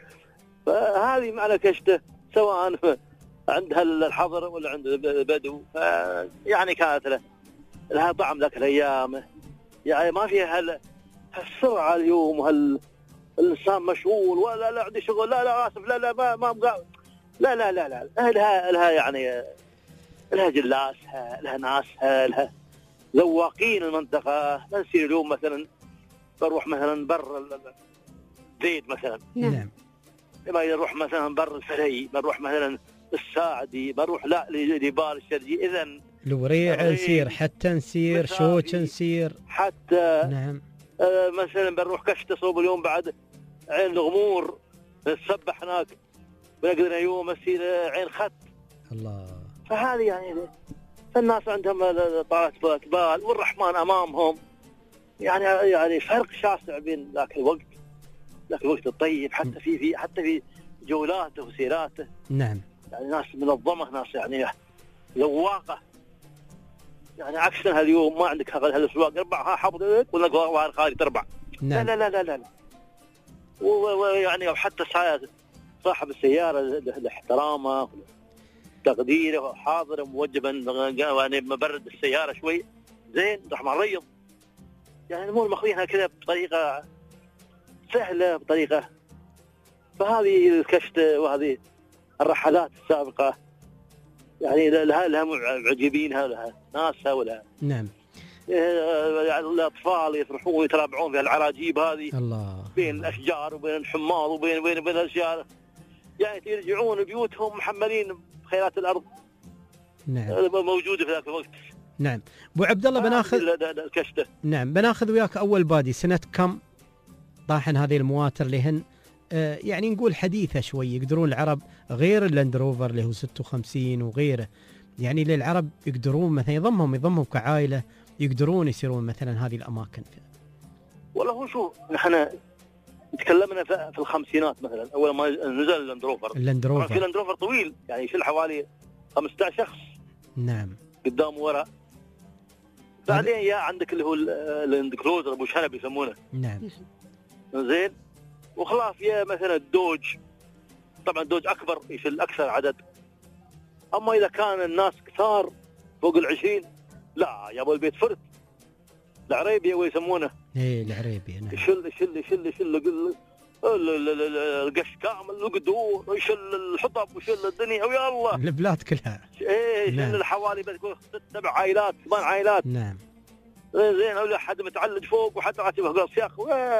F: فهذه معنى كشته سواء عند الحضر ولا عند البدو، يعني كانت له لها طعم ذاك الايام، يعني ما فيها هال هالسرعه اليوم وهال الانسان مشغول ولا لا عندي شغل لا لا اسف لا لا ما ما لا لا لا لا لها لها يعني لها جلاسها لها ناسها لها ذواقين المنطقه. نسير اليوم مثلا بروح مثلا بر زيد مثلا.
C: نعم.
F: لما نروح مثلا بر الفلي، بنروح مثلا الساعدي، بنروح لا لبال الشرجي. اذا
C: الوريع نسير حتى نسير شوك نسير
F: حتى.
C: نعم.
F: آه مثلا بنروح كشته صوب اليوم بعد عين الغمور نتسبح هناك، بنقدر يوم نسير عين خط.
C: الله.
F: فهذه يعني فالناس عندهم طالت بال والرحمن امامهم، يعني يعني فرق شاسع بين ذاك الوقت ذاك الوقت الطيب، حتى في في حتى في جولاته وسيراته.
C: نعم.
F: يعني ناس منظمه، ناس يعني ذواقه، يعني عكسنا اليوم ما عندك هالاسواق اربع حافظ ولا ظاهر خالي تربع.
C: نعم.
F: لا لا لا لا لا ويعني وحتى صاحب السياره لاحترامه تقديره حاضر موجبا، يعني مبرد السياره شوي زين راح مريض، يعني الامور ماخذينها كذا بطريقه سهله بطريقه. فهذه الكشت وهذه الرحلات السابقه يعني لها لها معجبينها ولها ناسها ولها.
C: نعم.
F: يعني الاطفال يفرحون ويتابعون في العراجيب هذه
C: الله
F: بين الاشجار وبين الحماض وبين وبين وبين الاشجار، يعني يرجعون بيوتهم محملين بخيرات الارض.
C: نعم.
F: موجوده في ذاك الوقت.
C: نعم. ابو عبد الله بناخذ
F: الكشته.
C: نعم بناخذ وياك اول بادي سنه كم طاحن هذه المواتر لهن آه يعني نقول حديثه شوي، يقدرون العرب غير اللاند روفر اللي هو ستة وخمسين وغيره، يعني للعرب يقدرون مثلا يضمهم يضمهم كعائله يقدرون يسيرون مثلا هذه الاماكن.
F: والله هو شو نحن تكلمنا في الخمسينات مثلا اول ما نزل اللاند روفر.
C: اللاند روفر
F: في لاند روفر طويل يعني يشيل حوالي خمسة عشر شخص.
C: نعم.
F: قدام ورا. بعدين يا عندك اللي هو اللاند كروزر ابو شنب يسمونه.
C: نعم.
F: زين. وخلاص يا مثلا الدوج، طبعا الدوج اكبر يشيل اكثر عدد. اما اذا كان الناس كثار فوق العشرين لا يا ابو البيت فرد العريبي هو يسمونه.
C: ايه العريبي. نعم.
F: يشل يشل يشل يشل القش كامل القدور ويشل الحطب ويشل الدنيا ويا الله
C: البلاد كلها.
F: ايه يشل نعم. الحوالي بتقول ست سبع عائلات ثمان عائلات.
C: نعم.
F: زين ولا حد متعلج فوق وحد راتبه قال سياخ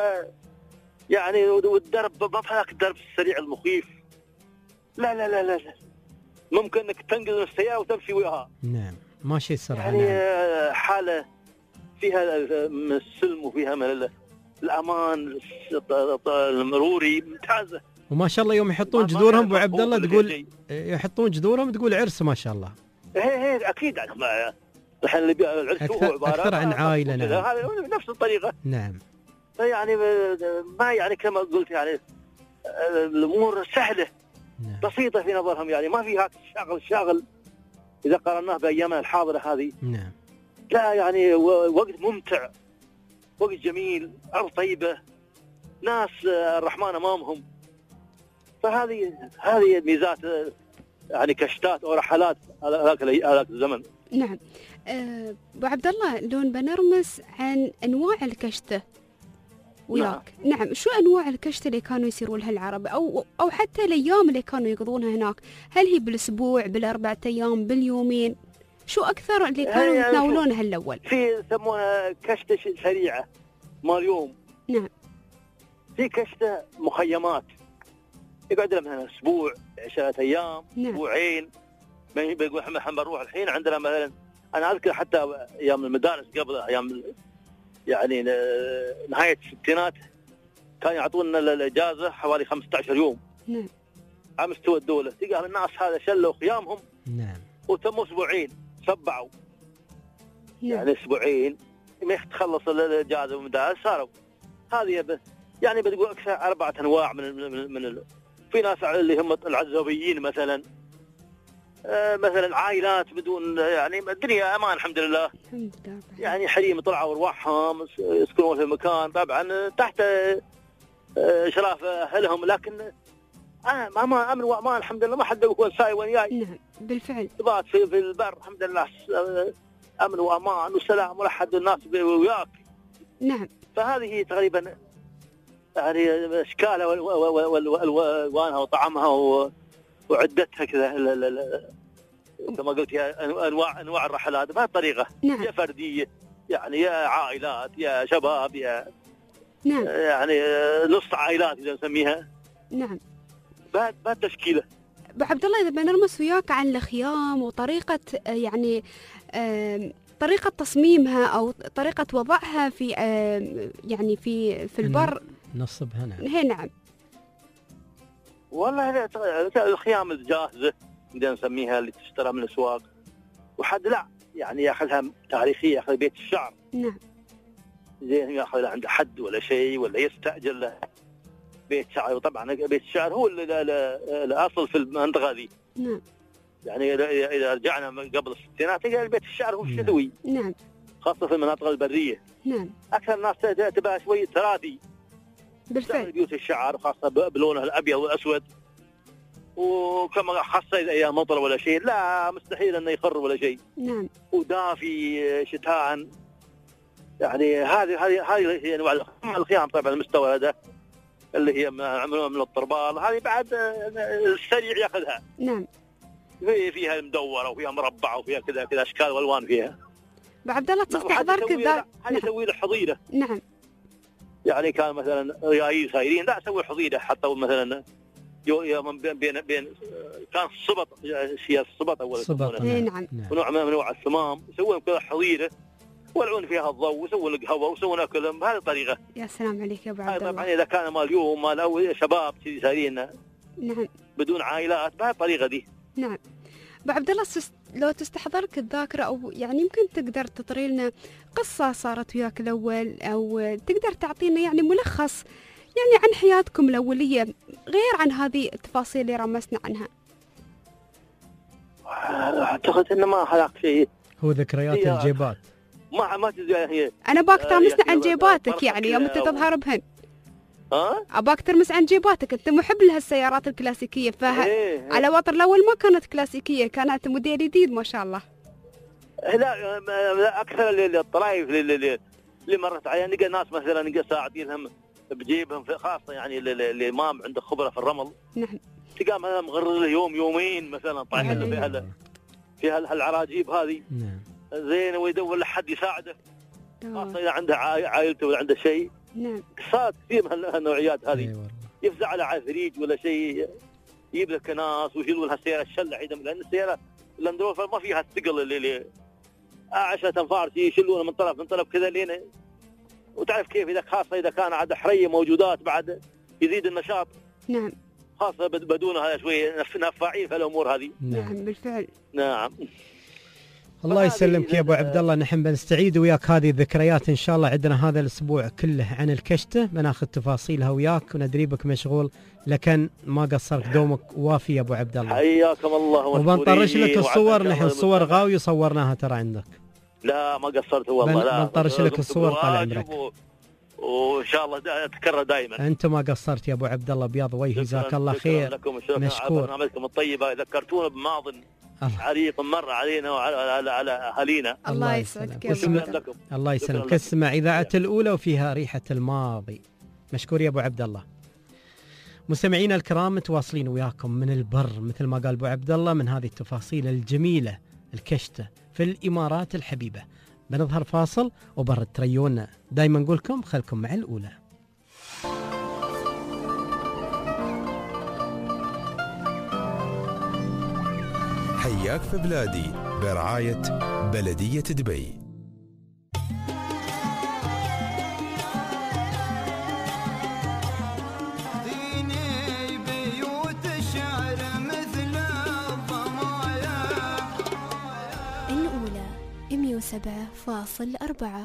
F: يعني والدرب ما هذاك الدرب السريع المخيف. لا لا لا لا ممكن انك تنقذ السياره وتمشي وياها.
C: نعم ماشي السرعه.
F: يعني
C: نعم.
F: حاله فيها من السلم وفيها من الامان المروري ممتازه.
C: وما شاء الله يوم يحطون جذورهم ابو عبد الله تقول يحطون جذورهم تقول عرس ما شاء الله.
F: ايه ايه اكيد الحين اللي العرس
C: هو عباره اكثر عن عائله. نعم.
F: هذا نفس الطريقه.
C: نعم.
F: يعني ما يعني كما قلت يعني الامور سهله. نعم. بسيطه في نظرهم، يعني ما في هاك الشاغل الشاغل اذا قارناه بايامنا الحاضره هذه.
C: نعم.
F: لا يعني وقت ممتع، وقت جميل، ارض طيبه، ناس الرحمن امامهم. فهذه هذه ميزات يعني كشتات او رحلات هذاك هذاك الزمن.
B: نعم. ابو عبد الله لون بنرمس عن انواع الكشته وياك. نعم. نعم. شو انواع الكشته اللي كانوا يسيرون لها العرب او او حتى الايام اللي كانوا يقضونها هناك؟ هل هي بالاسبوع بالاربع ايام باليومين؟ شو اكثر اللي كانوا يتناولونها الاول؟
F: في يسمونها كشته سريعه مال يوم.
B: نعم.
F: في كشته مخيمات يقعد لها مثلا اسبوع عشرة ايام.
B: نعم.
F: اسبوعين. ما بيقول احنا بنروح الحين عندنا مثلا انا اذكر حتى ايام المدارس قبل ايام يعني نهايه الستينات كانوا يعطونا الاجازه حوالي خمسة عشر يوم.
B: نعم.
F: على مستوى الدوله تلقى الناس هذا شلوا خيامهم.
C: نعم.
F: وتموا اسبوعين سبعوا.
B: نعم.
F: يعني اسبوعين ما تخلص الاجازه والمدارس صاروا هذه يعني بتقول اكثر اربعه انواع من من, من ال... في ناس اللي هم العزوبيين مثلا آه مثلا عائلات بدون يعني الدنيا امان الحمد لله.
B: الحمد لله.
F: يعني حريم طلعوا ارواحهم يسكنون في مكان طبعا تحت اشراف اهلهم، لكن انا ما ما امن وامان الحمد لله، ما حد يقول ساي وين جاي.
B: نعم بالفعل.
F: تبات في, في البر الحمد لله امن وامان وسلام ولا حد الناس وياك.
B: نعم.
F: فهذه تقريبا يعني اشكالها والوانها وطعمها وعدتها كذا كما قلت يا انواع انواع الرحلات بهالطريقه.
B: نعم.
F: يا فرديه يعني يا عائلات يا شباب يا
B: نعم.
F: يعني نص عائلات اذا نسميها.
B: نعم.
F: بهالتشكيله.
B: ابو عبد الله اذا بنرمس وياك عن الخيام وطريقه يعني طريقه تصميمها او طريقه وضعها في يعني في في البر
C: نصبها. نعم.
B: هي نعم.
F: والله الخيام الجاهزه بدنا نسميها اللي تشترى من الاسواق وحد لا يعني ياخذها تاريخيه، ياخذ بيت الشعر.
B: نعم.
F: زين ياخذ عنده حد ولا شيء ولا يستاجر له بيت شعر، وطبعا بيت الشعر هو الاصل في المنطقه ذي.
B: نعم.
F: يعني اذا رجعنا من قبل الستينات تلقى بيت الشعر هو الشذوي.
B: نعم.
F: خاصه في المناطق البريه.
B: نعم.
F: اكثر الناس تبقى شويه تراثي.
B: بالفعل.
F: بيوت الشعر خاصه بلونه الابيض والاسود، وكما خاصه اذا ايام مطر ولا شيء لا مستحيل انه يخر ولا شيء.
B: نعم.
F: ودافي شتاء. يعني هذه هذه هذه هي انواع الخيام طبعا المستوى هذا اللي هي عملوها من الطربال، هذه بعد السريع ياخذها.
B: نعم.
F: فيها مدوره وفيها مربعه وفيها كذا كذا اشكال والوان فيها.
B: بعبد الله تستحضرك ذا
F: هذه يسوي له حظيره.
B: نعم.
F: يعني كان مثلا ريايل صايرين لا اسوي حظيره، حطوا مثلا يوم بين بين بين كان الصبط شيء الصبط اول
B: الصبط. نعم.
F: ونوع من انواع الثمام يسوون كذا حظيره ويلعون فيها الضوء ويسوون قهوه ويسوون اكلهم بهذه الطريقه.
B: يا سلام عليك يا ابو عبد الله.
F: طبعا اذا كان مال اليوم مال اول شباب صايرين.
B: نعم.
F: بدون عائلات بهذه الطريقه دي.
B: نعم. ابو عبد الله لو تستحضرك الذاكره او يعني يمكن تقدر تطري لنا قصه صارت وياك الاول، او تقدر تعطينا يعني ملخص يعني عن حياتكم الاوليه غير عن هذه التفاصيل اللي رمزنا عنها.
F: اعتقد انه ما خلق شيء.
C: هو ذكريات الجيبات.
F: ما ما تدري هي.
B: انا باك ترمسنا عن جيباتك يعني يوم انت تظهر بهن.
F: ها؟
B: اباك ترمس عن جيباتك، انت محب لهالسيارات الكلاسيكيه، فه
F: إيه.
B: على وطر الاول ما كانت كلاسيكيه، كانت موديل جديد ما شاء الله.
F: لا, لا اكثر الطرايف اللي, اللي, اللي مرت علي نلقى ناس مثلا نلقى ساعدينهم بجيبهم خاصه يعني اللي ما عنده خبره في الرمل.
B: نعم.
F: تلقى مثلا مغرر له يوم يومين مثلا طايح له في هال في هالعراجيب هذه.
C: نعم.
F: زين ويدور له حد يساعده. خاصه اذا عنده عائلته ولا عنده شيء.
B: نعم.
F: صارت كثير من هالنوعيات هذه.
C: أيوة.
F: يفزع على عفريت ولا شيء يجيب له كناس ويشيلوا لها السياره الشله عندهم، لان السياره اللاندروفر ما فيها الثقل اللي, اللي عشرة انفار يشيلونه من طرف من طرف كذا لين. وتعرف كيف اذا خاصه اذا كان عاد حريه موجودات بعد يزيد النشاط.
B: نعم. خاصه
F: بدونها شوي نفاعين في الامور هذه.
B: نعم بالفعل.
F: نعم.
C: الله يسلمك يا ابو عبد الله، نحن بنستعيد وياك هذه الذكريات ان شاء الله. عندنا هذا الاسبوع كله عن الكشته، بناخذ تفاصيلها وياك وندري بك مشغول، لكن ما قصرك دومك وافي يا ابو عبد الله.
F: حياكم الله
C: وبنطرش لك الصور، نحن صور غاوي صورناها ترى عندك.
F: لا ما قصرت والله. لا
C: بنطرش لك الصور طال عمرك.
F: وان شاء الله تكرر دائما.
C: انت ما قصرت يا ابو عبد الله، بياض وجهي جزاك الله خير.
F: مشكور. برنامجكم الطيبه ذكرتونا بماض عريق مر علينا وعلى على على اهالينا.
B: الله يسعدك يا ابو
C: لكم. الله يسلمك. اسمع اذاعه الاولى وفيها ريحه الماضي. مشكور يا ابو عبد الله. مستمعينا الكرام متواصلين وياكم من البر مثل ما قال ابو عبد الله، من هذه التفاصيل الجميله الكشته في الامارات الحبيبه. بنظهر فاصل وبرد تريونا. دائما نقول لكم خلكم مع الاولى.
A: حياك في بلادي برعاية بلدية دبي.
L: ديني بيوت الشعر مثل الضمايا.
E: الأولى مئة وسبعة فاصلة أربعة.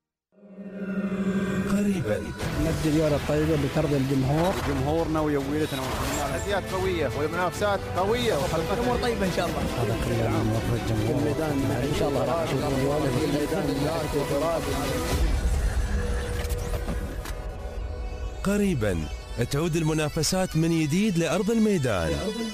R: قريبا
G: نبدأ اليوم الطيبة بترضي الجمهور،
Q: جمهورنا ويويلتنا تحديات قوية والمنافسات قوية
G: والأمور طيبة إن شاء الله. هذا كل عام وفر الجمهور الميدان إن شاء الله راح نشوف اليوم في الميدان.
A: قريبا تعود المنافسات من جديد لأرض الميدان.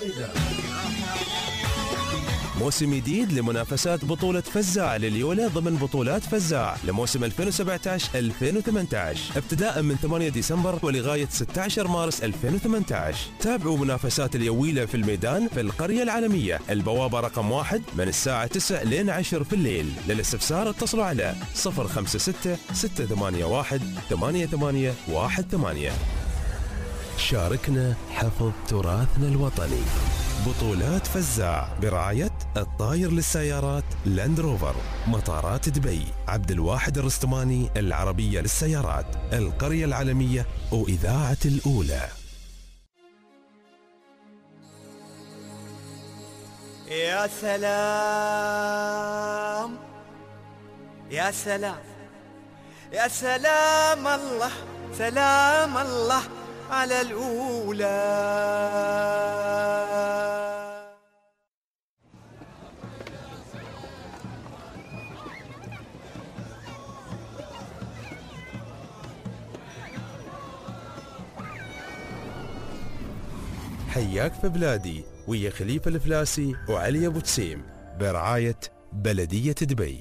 A: موسم جديد لمنافسات بطولة فزاع لليولا ضمن بطولات فزاع لموسم ألفين وسبعة عشر ألفين وثمانية عشر ابتداء من ثمانية ديسمبر ولغاية ستة عشر مارس ألفين وثمانية عشر. تابعوا منافسات اليويلة في الميدان في القرية العالمية، البوابة رقم واحد من الساعة تسعة لين عشر في الليل. للاستفسار اتصلوا على صفر خمسة ستة ستة ثمانية واحد ثمانية ثمانية واحد ثمانية. شاركنا حفظ تراثنا الوطني. بطولات فزاع برعاية الطاير للسيارات لاند روفر، مطارات دبي، عبد الواحد الرستماني العربية للسيارات، القرية العالمية وإذاعة الأولى.
L: يا سلام يا سلام يا سلام الله سلام الله على الأولى.
A: حياك في بلادي ويا خليفة الفلاسي وعلي أبو تسيم برعاية بلدية دبي.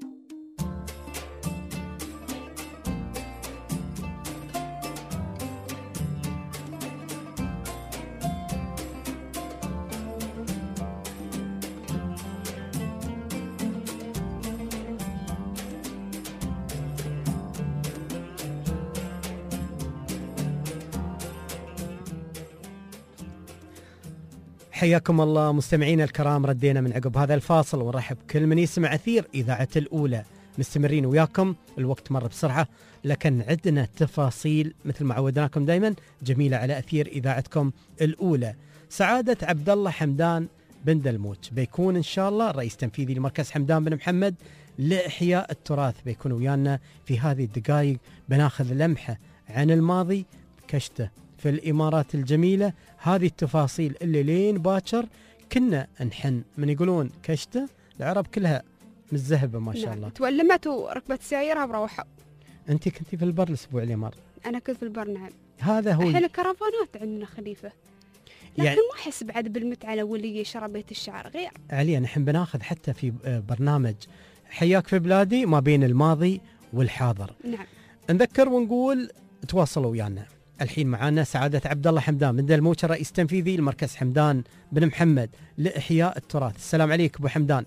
C: حياكم الله مستمعينا الكرام، ردينا من عقب هذا الفاصل ونرحب كل من يسمع أثير إذاعة الأولى. مستمرين وياكم، الوقت مر بسرعة لكن عندنا تفاصيل مثل ما عودناكم دائما جميلة على أثير إذاعتكم الأولى. سعادة عبد الله حمدان بن دلموت بيكون إن شاء الله رئيس تنفيذي لمركز حمدان بن محمد لإحياء التراث، بيكون ويانا في هذه الدقائق. بناخذ لمحة عن الماضي كشته في الإمارات الجميلة. هذه التفاصيل اللي لين باكر كنا نحن من يقولون كشته العرب كلها متذهبة ما شاء
B: نعم.
C: الله.
B: تولمت وركبت سيارها وروحوا.
C: أنت كنتي في البر الأسبوع اللي مر.
B: أنا كنت في البر نعم.
C: هذا هو
B: الحين الكرفانات عندنا خليفة، لكن
C: يعني
B: ما أحس بعد بالمتعة الأولية شرى بيت الشعر غير.
C: عليا نحن بناخذ حتى في برنامج حياك في بلادي ما بين الماضي والحاضر.
B: نعم.
C: نذكر ونقول تواصلوا ويانا. الحين معانا سعادة عبد الله حمدان بن دلموت رئيس تنفيذي لمركز حمدان بن محمد لإحياء التراث. السلام عليك أبو حمدان.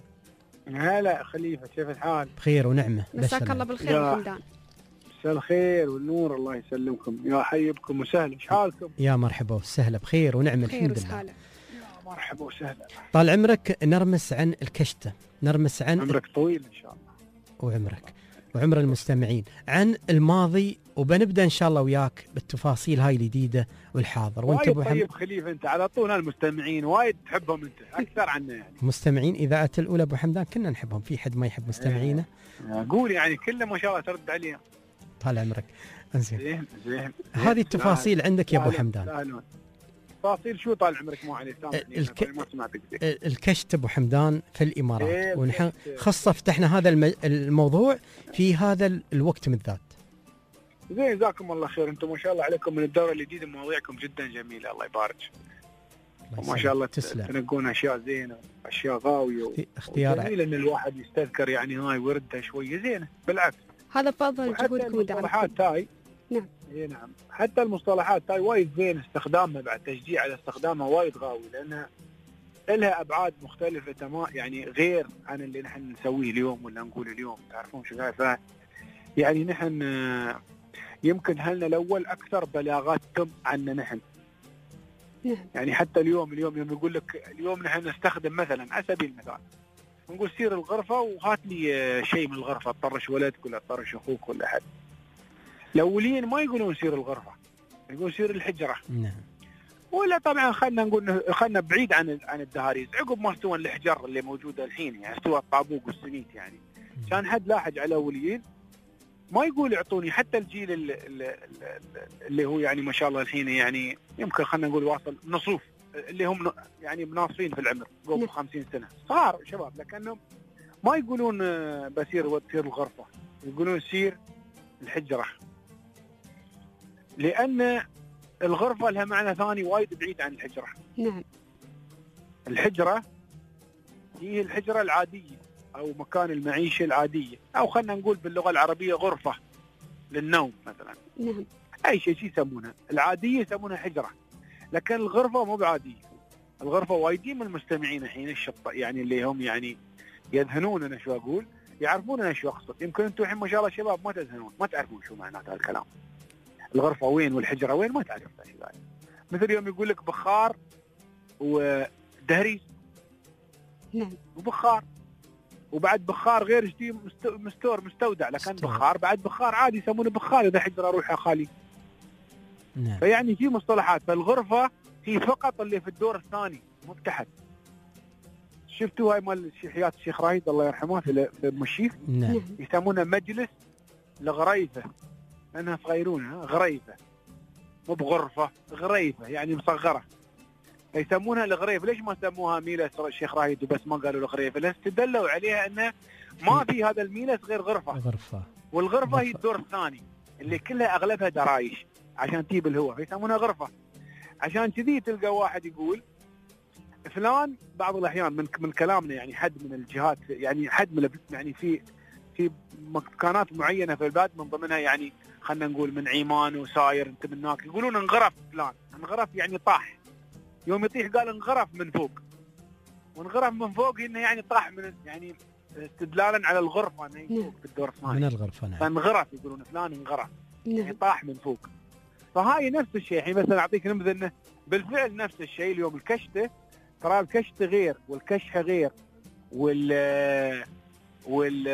H: هلا خليفة، كيف الحال؟
C: بخير ونعمة.
B: مساك الله بالخير يا حمدان.
H: مساء الخير والنور، الله يسلمكم، يا حي بكم وسهلا، ايش حالكم؟
C: يا مرحبا وسهلا بخير ونعمة الحمد لله.
H: يا مرحبا وسهلا.
C: طال عمرك، نرمس عن الكشتة، نرمس عن
H: عمرك طويل إن شاء الله.
C: وعمرك وعمر المستمعين عن الماضي، وبنبدأ إن شاء الله وياك بالتفاصيل هاي الجديدة والحاضر.
H: وانت أبو طيب خليفة، أنت على طول المستمعين وايد تحبهم أنت أكثر عنا يعني.
C: مستمعين إذاعة الأولى أبو حمدان كنا نحبهم، في حد ما يحب مستمعينا؟
H: قول يعني كله ما شاء الله ترد عليهم.
C: طال عمرك.
H: زين زين, زين.
C: هذه التفاصيل عندك يا أبو حمدان.
H: سهلون. تفاصيل شو طال عمرك؟ مو عليه
C: الك... الكشت أبو حمدان في الإمارات، إيه ونحن خاصة فتحنا هذا الم... الموضوع في هذا الوقت بالذات.
H: زين جزاكم الله خير، انتم ما شاء الله عليكم من الدورة الجديدة مواضيعكم جدا جميلة، الله يبارك. وما شاء الله تنقون اشياء زينة، اشياء غاوية
C: اختيار
H: جميل ان الواحد يستذكر يعني هاي وردها شوية زينة، بالعكس
B: هذا فضل جهودكم
H: المصطلحات هاي.
B: نعم.
H: اي نعم، حتى المصطلحات هاي وايد زين استخدامها، بعد تشجيع على استخدامها وايد غاوي، لانها لها ابعاد مختلفة تمام يعني غير عن اللي نحن نسويه اليوم ولا نقول اليوم، تعرفون شو هاي. ف يعني نحن يمكن هلنا الاول اكثر بلاغات تم عنا نحن.
B: نعم.
H: يعني حتى اليوم اليوم يوم يقول لك اليوم نحن نستخدم مثلا على سبيل المثال نقول سير الغرفة وهات لي شيء من الغرفة، طرش ولدك ولا طرش اخوك ولا احد. الاولين ما يقولون سير الغرفة، يقولون سير الحجرة.
C: نعم.
H: ولا طبعا خلنا نقول خلنا بعيد عن عن الدهاريز، عقب ما استوى الحجر اللي موجودة الحين يعني استوى الطابوق والسميت يعني. كان حد لاحج على الاولين ما يقول اعطوني، حتى الجيل اللي, اللي هو يعني ما شاء الله الحين يعني يمكن خلنا نقول واصل نصوف اللي هم يعني مناصفين في العمر قبل خمسين سنة، صغار شباب، لكنهم ما يقولون بسير وسير الغرفة، يقولون سير الحجرة، لأن الغرفة لها معنى ثاني وايد بعيد عن الحجرة.
B: نعم.
H: الحجرة هي الحجرة العادية أو مكان المعيشة العادية، أو خلنا نقول باللغة العربية غرفة للنوم مثلا.
B: نعم.
H: أي شيء يسمونها العادية يسمونها حجرة، لكن الغرفة مو بعادية. الغرفة وايدين من المستمعين الحين الشط يعني اللي هم يعني يذهنون أنا شو أقول، يعرفون أنا شو أقصد. يمكن أنتم الحين ما شاء الله شباب ما تذهنون، ما تعرفون شو معنات هذا الكلام. الغرفة وين والحجرة وين ما تعرف شيء ذلك. مثل يوم يقول لك بخار ودهري.
B: نعم.
H: وبخار وبعد بخار غير جديد مستور مستودع، لكن مستور. بخار بعد بخار عادي يسمونه بخار إذا حجرة روحها خالي.
C: نعم.
H: فيعني في مصطلحات. فالغرفة هي فقط اللي في الدور الثاني مو تحت. شفتوا هاي مال حياة الشيخ رايد الله يرحمه في في المشيف؟
C: نعم.
H: يسمونه مجلس الغريفة، لأنها صغيرونها غريفة مو بغرفة، غريفة يعني مصغرة، يسمونها الغريفة. ليش ما سموها ميلس الشيخ رايد وبس ما قالوا الغريفة؟ لأن استدلوا عليها أنه ما في هذا الميلس غير غرفة،
C: غرفة
H: والغرفة هي الدور الثاني اللي كلها أغلبها درايش عشان تجيب الهواء، فيسمونها غرفة. عشان كذي تلقى واحد يقول فلان بعض الأحيان من من كلامنا يعني حد من الجهات، يعني حد من يعني في في مكانات معينة في البلاد من ضمنها يعني خلنا نقول من عيمان وساير انت من هناك يقولون انغرف فلان، انغرف يعني طاح، يوم يطيح قال انغرف من فوق، وانغرف من فوق انه يعني طاح من يعني استدلالا على الغرفة انه فوق في الدور الثاني
C: من الغرفة. نعم.
H: فانغرف يقولون فلان انغرف يعني طاح من فوق. فهاي نفس الشيء. الحين مثلا اعطيك نمذجه انه بالفعل نفس الشيء. اليوم الكشته ترى الكشته غير والكشحه غير وال وال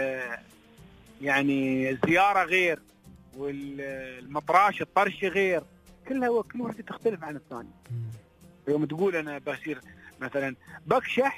H: يعني الزياره غير والمطراش الطرشه غير، كلها كل واحده تختلف عن الثاني. يوم تقول انا بصير مثلا بكشح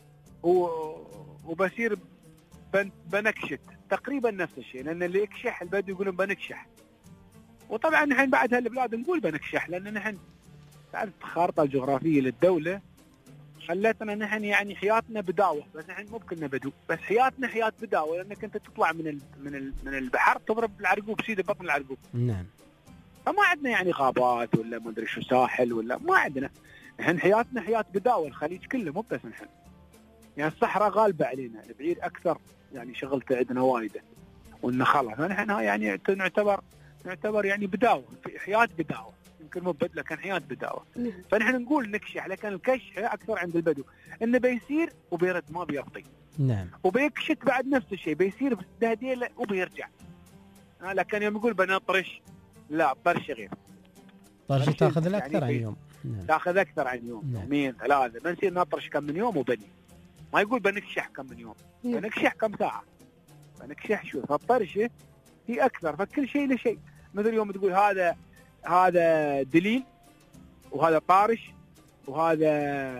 H: وبصير بنكشت تقريبا نفس الشيء، لان اللي يكشح البدو يقولون بنكشح. وطبعا نحن بعد هالبلاد نقول بنكشح لان نحن تعرف الخارطه الجغرافيه للدوله خلتنا نحن يعني حياتنا بداوه، بس نحن مو كلنا بدو، بس حياتنا حياه بداوه، لانك انت تطلع من ال من ال من البحر تضرب العرقوب سيده بطن العرقوب.
C: نعم.
H: فما عندنا يعني غابات ولا ما ادري شو ساحل ولا ما عندنا، نحن حياتنا حياه بداوه، الخليج كله مو بس نحن. يعني الصحراء غالبه علينا، البعير اكثر يعني شغلته عندنا وايده والنخله، فنحن يعني نعتبر نعتبر يعني بداوه، في حياه بداوه، يمكن مو بدله كان حياه بداوه. فنحن نقول نكشح، لكن الكشح اكثر عند البدو، انه بيصير وبيرد ما بيرضي.
C: نعم.
H: وبيكشت بعد نفس الشيء، بيصير بهديله وبيرجع. آه لكن يوم يقول بنطرش، لا طرش غير.
C: طرش تاخذ له اكثر
H: يعني
C: عن يوم.
H: نعم. تاخذ اكثر عن يوم، نعم. يومين ثلاثه، بنصير نطرش كم من يوم وبني. ما يقول بنكشح كم من يوم، نعم. بنكشح كم ساعه. بنكشح شو، فالطرشه هي اكثر، فكل شيء له شيء. مثل يوم تقول هذا هذا دليل وهذا طارش وهذا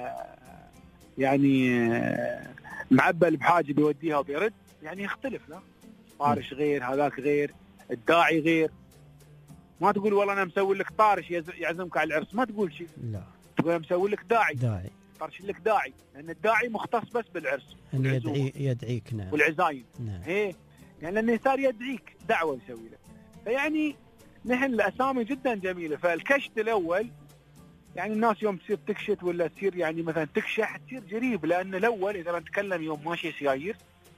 H: يعني معبل بحاجه بيوديها وبيرد، يعني يختلف. لا طارش غير، هذاك غير، الداعي غير. ما تقول والله انا مسوي لك طارش يعزمك على العرس، ما تقول شيء، لا تقول انا مسوي لك داعي
C: داعي
H: طرش لك داعي، لان الداعي مختص بس بالعرس
C: ان يدعي يدعيك. نعم.
H: والعزايم.
C: نعم.
H: ايه يعني لانه صار يدعيك دعوه يسوي لك. فيعني نحن الاسامي جدا جميله. فالكشت الاول يعني الناس يوم تصير تكشت ولا تصير يعني مثلا تكشح تصير جريب، لان الاول اذا بنتكلم يوم ماشي سيايير،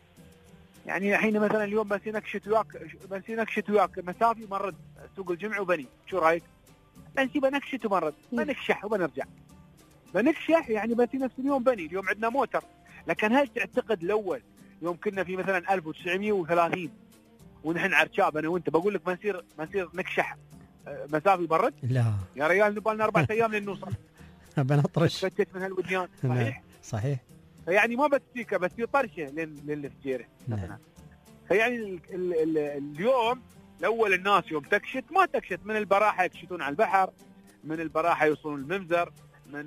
H: يعني الحين مثلا اليوم بس نكشت وياك بس نكشت وياك مسافي مرد سوق الجمعه وبني، شو رايك؟ بنسي بنكشت ومرد، بنكشح وبنرجع. بنكشح يعني بنسي نفس اليوم بني. اليوم عندنا موتر، لكن هل تعتقد الاول يوم كنا في مثلا ألف وتسعمية وثلاثين ونحن عرشاب انا وانت، بقول لك بنصير بنصير نكشح مسافي برد؟
C: لا
H: يا ريال نبغى لنا اربع ايام لين نوصل.
C: بنطرش
H: فتت من هالوديان. صحيح؟
C: صحيح.
H: فيعني ما بس فيك بس في طرشه لين للفجيره مثلا. فيعني ال ال ال اليوم الاول الناس يوم تكشت ما تكشت من البراحه، يكشتون على البحر، من البراحه يوصلون المنزر، من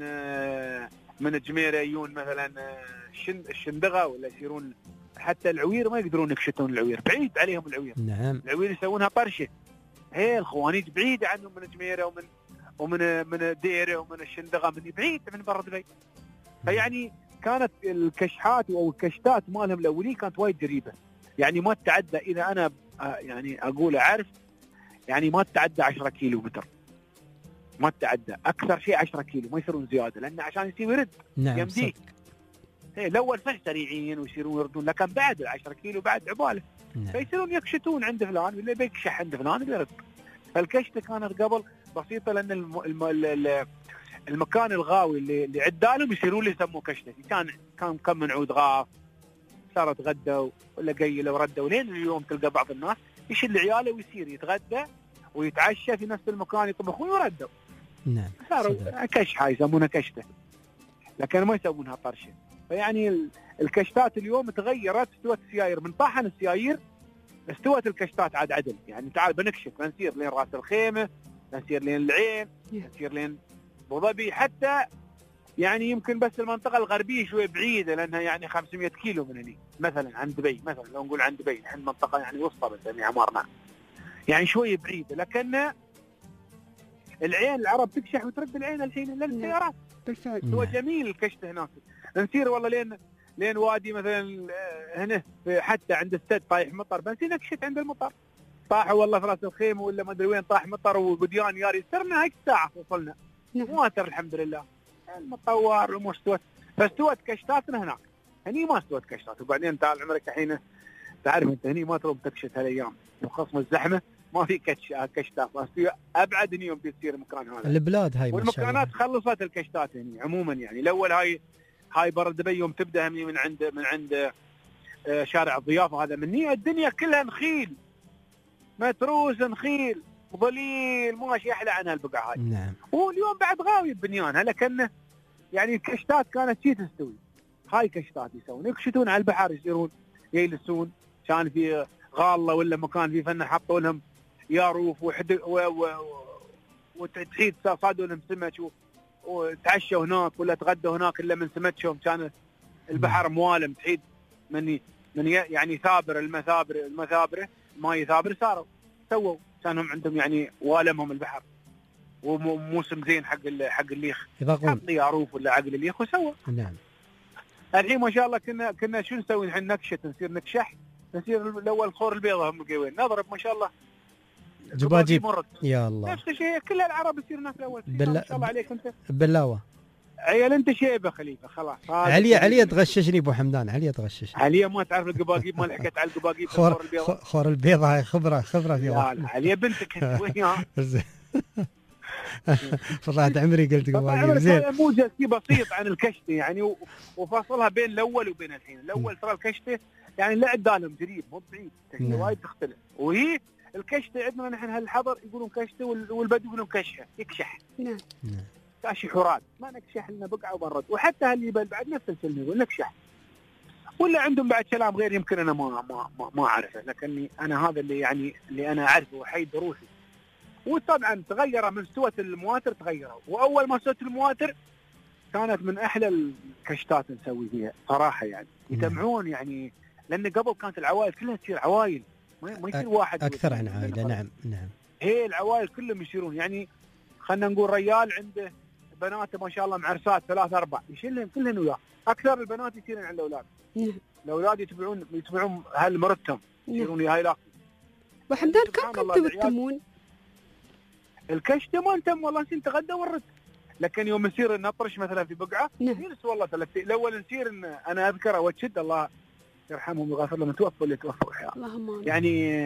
H: من الجميره يجون مثلا الشندغه ولا يصيرون حتى العوير ما يقدرون يكشتون العوير، بعيد عليهم العوير.
C: نعم.
H: العوير يسوونها طرشه. هي الخوانيج بعيده عنهم من الجميره ومن ومن من الديره ومن الشندغه، من بعيد من برا دبي. فيعني كانت الكشحات او الكشتات مالهم الاولين كانت وايد قريبه، يعني ما تتعدى، اذا انا يعني اقول اعرف يعني ما تتعدى عشرة كيلو متر، ما تتعدى، اكثر شيء عشرة كيلو، ما يصيرون زياده، لان عشان يصير يرد.
C: نعم.
H: يمديك. هي الاول صح سريعين ويصيرون يردون، لكن بعد العشرة كيلو بعد عباله. نعم. فيصيرون يكشتون عند فلان ولا بيكشح عند فلان بيرد. فالكشته كانت قبل بسيطه، لان الم... الم... المكان الغاوي اللي, اللي عدالهم يصيرون لي يسموه كشته. كان كان كم من عود غاف صارت غدوا ولا قيلوا وردوا، لين اليوم تلقى بعض الناس يشيل عياله ويصير يتغدى ويتعشى في نفس المكان، يطبخون ويردوا.
C: نعم.
H: صاروا كشحه يسمونها كشته، لكن ما يسمونها طرشه. فيعني الكشتات اليوم تغيرت، استوت السيايير من طاحن السيايير استوت الكشتات عاد عدل. يعني تعال بنكشف، بنسير لين راس الخيمه، بنسير لين العين، بنسير لين ابو ظبي، حتى يعني يمكن بس المنطقه الغربيه شوي بعيده لانها يعني خمسمية كيلو من هنا مثلا عن دبي، مثلا لو نقول عن دبي نحن منطقه يعني وسطى بنسمي عمارنا، يعني شوي بعيده. لكن العين العرب تكشح وترد العين الحين للسيارات
B: بالفعل.
H: هو جميل الكشت هناك. نسير والله لين لين وادي مثلا هنا حتى عند السد طايح مطر، بس نكشت عند المطر طاحوا والله في راس الخيمه ولا ما ادري وين طاح مطر وبديان ياري سرنا هيك ساعه وصلنا مواتر الحمد لله المطور ومستوى. فاستوت كشتاتنا هناك، هني ما استوت كشتات. وبعدين تعال عمرك الحين تعرف انت هني ما تروح تكشت هالايام وخصم الزحمه ما في كش كشتات، ابعد هني يوم تصير المكان هذا
C: البلاد هاي
H: والمكانات خلصت الكشتات هني عموما. يعني الاول هاي هاي برد دبي يوم تبدا هني من عند من عند شارع الضيافه هذا مني الدنيا كلها نخيل متروس نخيل ظليل ماشي احلى عن هالبقعه هاي.
C: نعم.
H: واليوم بعد غاوي البنيان هلا كانه يعني الكشتات كانت شي تستوي. هاي كشتات يسوون يكشتون على البحر يصيرون يجلسون كان في غاله ولا مكان في فن حطوا لهم ياروف وحد وتحيد صادوا لهم سمك وتعشوا هناك ولا تغدوا هناك الا من سمكهم. كان البحر موالم تحيد من من يعني ثابر المثابر المثابره ما يثابر صاروا سووا كانهم عندهم يعني والمهم البحر وموسم زين حق حق الليخ حط ياروف ولا عقل الليخ وسوى.
C: نعم.
H: الحين ما شاء الله كنا كنا شو نسوي الحين نكشت نصير نكشح نصير الاول خور البيضه هم القوين نضرب ما شاء الله
C: جباجيب يا الله
H: نفس الشيء كل العرب يصير هناك الاول.
C: بلا...
H: ما شاء الله عليك انت
C: بلاوه
H: عيال انت شيبه خليفه خلاص.
C: عليا عليا تغششني ابو حمدان عليا تغششني.
H: عليا ما تعرف القباقيب ما حكيت على القباقيب
C: خور البيضه خور البيضه هاي خبره خبره فيها.
H: لا عليا بنتك وياها
C: فرحت عمري قلت قباقيب
H: زين. موجز بسيط عن الكشته يعني وفاصلها بين الاول وبين الحين. الاول ترى الكشته يعني لا عدالهم قريب مو بعيد وايد تختلف. وهي الكشته عندنا نحن هالحضر يقولون كشته والبدو يقولون كشحه يكشح.
B: نعم.
H: كاشي حراد ما نكشح لنا بقعه وبرد. وحتى اللي بعد نفس الكلمه يقول نكشح ولا عندهم بعد كلام غير يمكن انا ما ما ما, ما اعرفه. لكني انا هذا اللي يعني اللي انا اعرفه وحيد روحي. وطبعا تغير من سوة المواتر تغيروا. واول ما سوت المواتر كانت من احلى الكشتات نسوي فيها صراحه يعني يجمعون يعني لان قبل كانت العوائل كلها تصير عوائل ما يصير واحد
C: اكثر عن عائله. نعم نعم.
H: هي العوائل كلهم يصيرون يعني خلينا نقول ريال عنده بناته ما شاء الله معرسات ثلاثة أربع يشيلهم كلهن وياه. أكثر البنات يصيرون عند الأولاد.
B: نعم.
H: الأولاد يتبعون يتبعون هالمرتم يصيرون هاي لاقي.
B: وحمدان كم كنتوا تتمون؟
H: الكشته ما نتم والله نسين نتغدى ونرد. لكن يوم نصير نطرش مثلا في بقعة ينس والله ثلاث الأول نصير إن أنا أذكر وتشد الله يرحمهم ويغفر لهم توفوا اللي توفوا
B: اللهم
H: يعني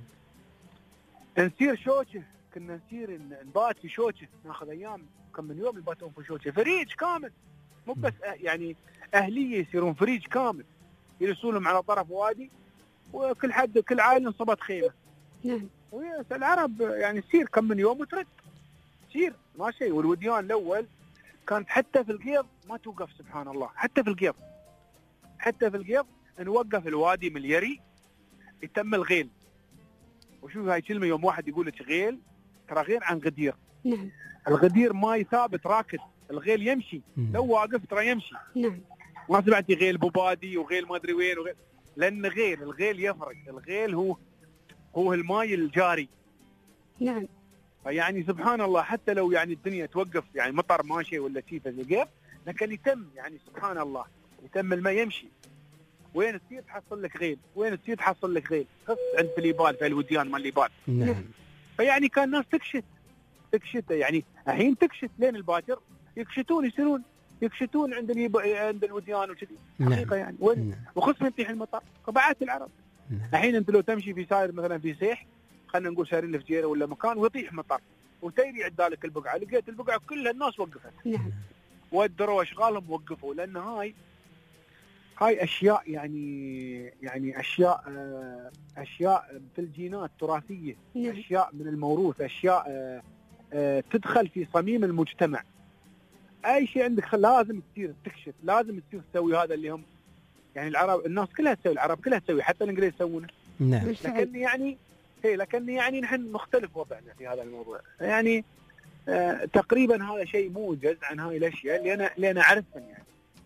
H: نصير شوكه كنا نصير نبات في شوكه ناخذ ايام كم من يوم نباتون في شوكه فريج كامل مو بس يعني اهليه يصيرون فريج كامل يرسلونهم على طرف وادي وكل حد كل عائله انصبت خيمه.
B: نعم.
H: العرب يعني تصير كم من يوم وترد تصير ما شيء. والوديان الاول كانت حتى في القيض ما توقف سبحان الله حتى في القيض حتى في القيض نوقف الوادي من اليري يتم الغيل. وشوف هاي كلمه يوم واحد يقول لك غيل ترى غير عن غدير.
B: نعم.
H: الغدير ماي ثابت راكد الغيل يمشي لو واقف ترى يمشي.
B: نعم.
H: ما سمعتي غيل بوبادي وغيل ما ادري وين وغيل لان غيل الغيل يفرق. الغيل هو هو الماي الجاري.
B: نعم.
H: فيعني سبحان الله حتى لو يعني الدنيا توقف يعني مطر ماشي ولا شيء في القيف لكن يتم يعني سبحان الله يتم الماء يمشي. وين تصير تحصل لك غيل وين تصير تحصل لك غيل خص عند الليبال في الوديان مال الليبال.
C: نعم.
H: فيعني كان الناس تكشت تكشت يعني الحين تكشت لين الباكر يكشتون يصيرون يكشتون عند اليب... عند الوديان وكذي.
C: نعم.
H: حقيقه يعني وين
C: نعم.
H: وخص من يطيح المطر قبعات العرب.
C: نعم.
H: الحين انت لو تمشي في ساير مثلا في سيح خلينا نقول سايرين لفجيره ولا مكان ويطيح مطر وتيري عدالك البقعه لقيت البقعه كلها الناس وقفت.
B: نعم.
H: ودروا اشغالهم وقفوا لان هاي هاي اشياء يعني يعني اشياء اشياء في الجينات تراثيه.
B: نعم.
H: اشياء من الموروث اشياء تدخل في صميم المجتمع. اي شيء عندك لازم تصير تكشف لازم تصير تسوي هذا اللي هم يعني العرب الناس كلها تسوي العرب كلها تسوي حتى الانجليز يسوونه.
C: نعم.
H: لكن يعني هي لكن يعني نحن مختلف وضعنا في هذا الموضوع يعني آه تقريبا هذا شيء موجز عن هاي الاشياء اللي انا اللي انا اعرفهم يعني.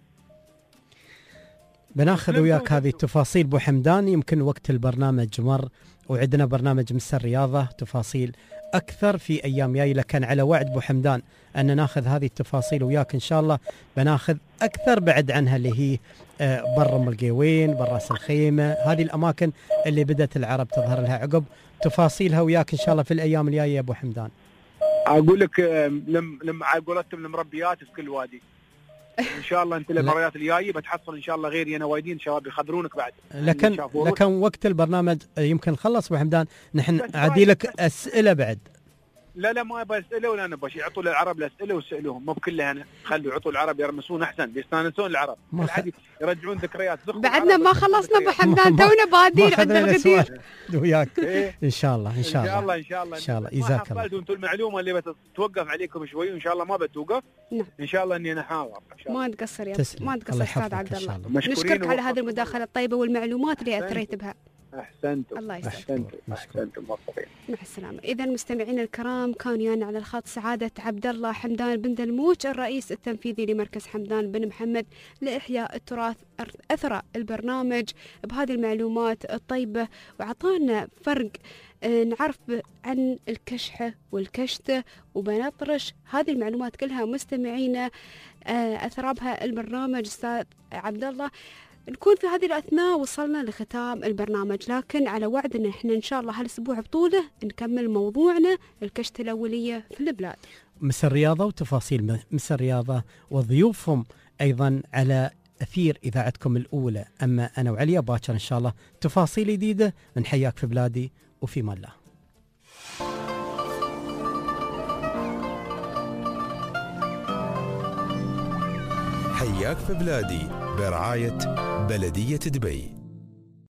C: بناخذ وياك هذه التفاصيل ابو حمدان، يمكن وقت البرنامج مر وعندنا برنامج مس الرياضه تفاصيل اكثر في ايام جايه، لكن على وعد ابو حمدان ان ناخذ هذه التفاصيل وياك ان شاء الله، بناخذ اكثر بعد عنها اللي هي بر ام القيوين، بر راس الخيمه، هذه الاماكن اللي بدات العرب تظهر لها عقب، تفاصيلها وياك ان شاء الله في الايام الجايه يا ابو حمدان.
H: اقول لك لم لم على قولتهم المربيات في كل وادي. ان شاء الله انت المباريات الجايه بتحصل ان شاء الله غيري انا وايدين شباب يخبرونك بعد.
C: لكن لكن وقت البرنامج يمكن خلص ابو حمدان، نحن عادي لك اسئله بعد.
H: لا لا ما ابغى اسئله ولا انا بش يعطوا للعرب الاسئله وسالوهم، مو بكلها انا خلوا يعطوا العرب يرمسون احسن، بيستانسون العرب خ... يرجعون ذكريات.
B: بعدنا ما خلصنا ابو حمدان، تونا بادين عند الغدير
C: وياك. ان شاء الله ان شاء الله
H: ان شاء الله
C: ان شاء الله جزاك الله.
H: انتم المعلومه اللي بتتوقف عليكم شوي وان شاء الله ما بتوقف.
B: نعم.
H: ان شاء الله اني انا حاضر ان شاء الله.
B: ما تقصر يا ما تقصر استاذ عبد الله،
H: نشكرك
B: نشكرك على هذه المداخله الطيبه والمعلومات اللي اثريت بها.
H: احسنتم
B: الله يسعدك.
H: احسنتم احسنتم موفقين.
B: مع السلامه. اذا مستمعينا الكرام، كان يعني على الخط سعاده عبد الله حمدان بن دلموج، الرئيس التنفيذي لمركز حمدان بن محمد لاحياء التراث، اثرى البرنامج بهذه المعلومات الطيبه، واعطانا فرق نعرف عن الكشحه والكشته وبنطرش. هذه المعلومات كلها مستمعينا اثرى بها البرنامج استاذ عبد الله. نكون في هذه الأثناء وصلنا لختام البرنامج، لكن على وعد أن احنا إن شاء الله هالأسبوع بطوله نكمل موضوعنا الكشت الأولية في البلاد.
C: مس الرياضة وتفاصيل مس الرياضة وضيوفهم أيضا على أثير إذاعتكم الأولى. أما أنا وعليا باكر إن شاء الله تفاصيل جديدة. نحياك في بلادي وفي مان الله.
A: حياك في بلادي برعاية بلدية دبي.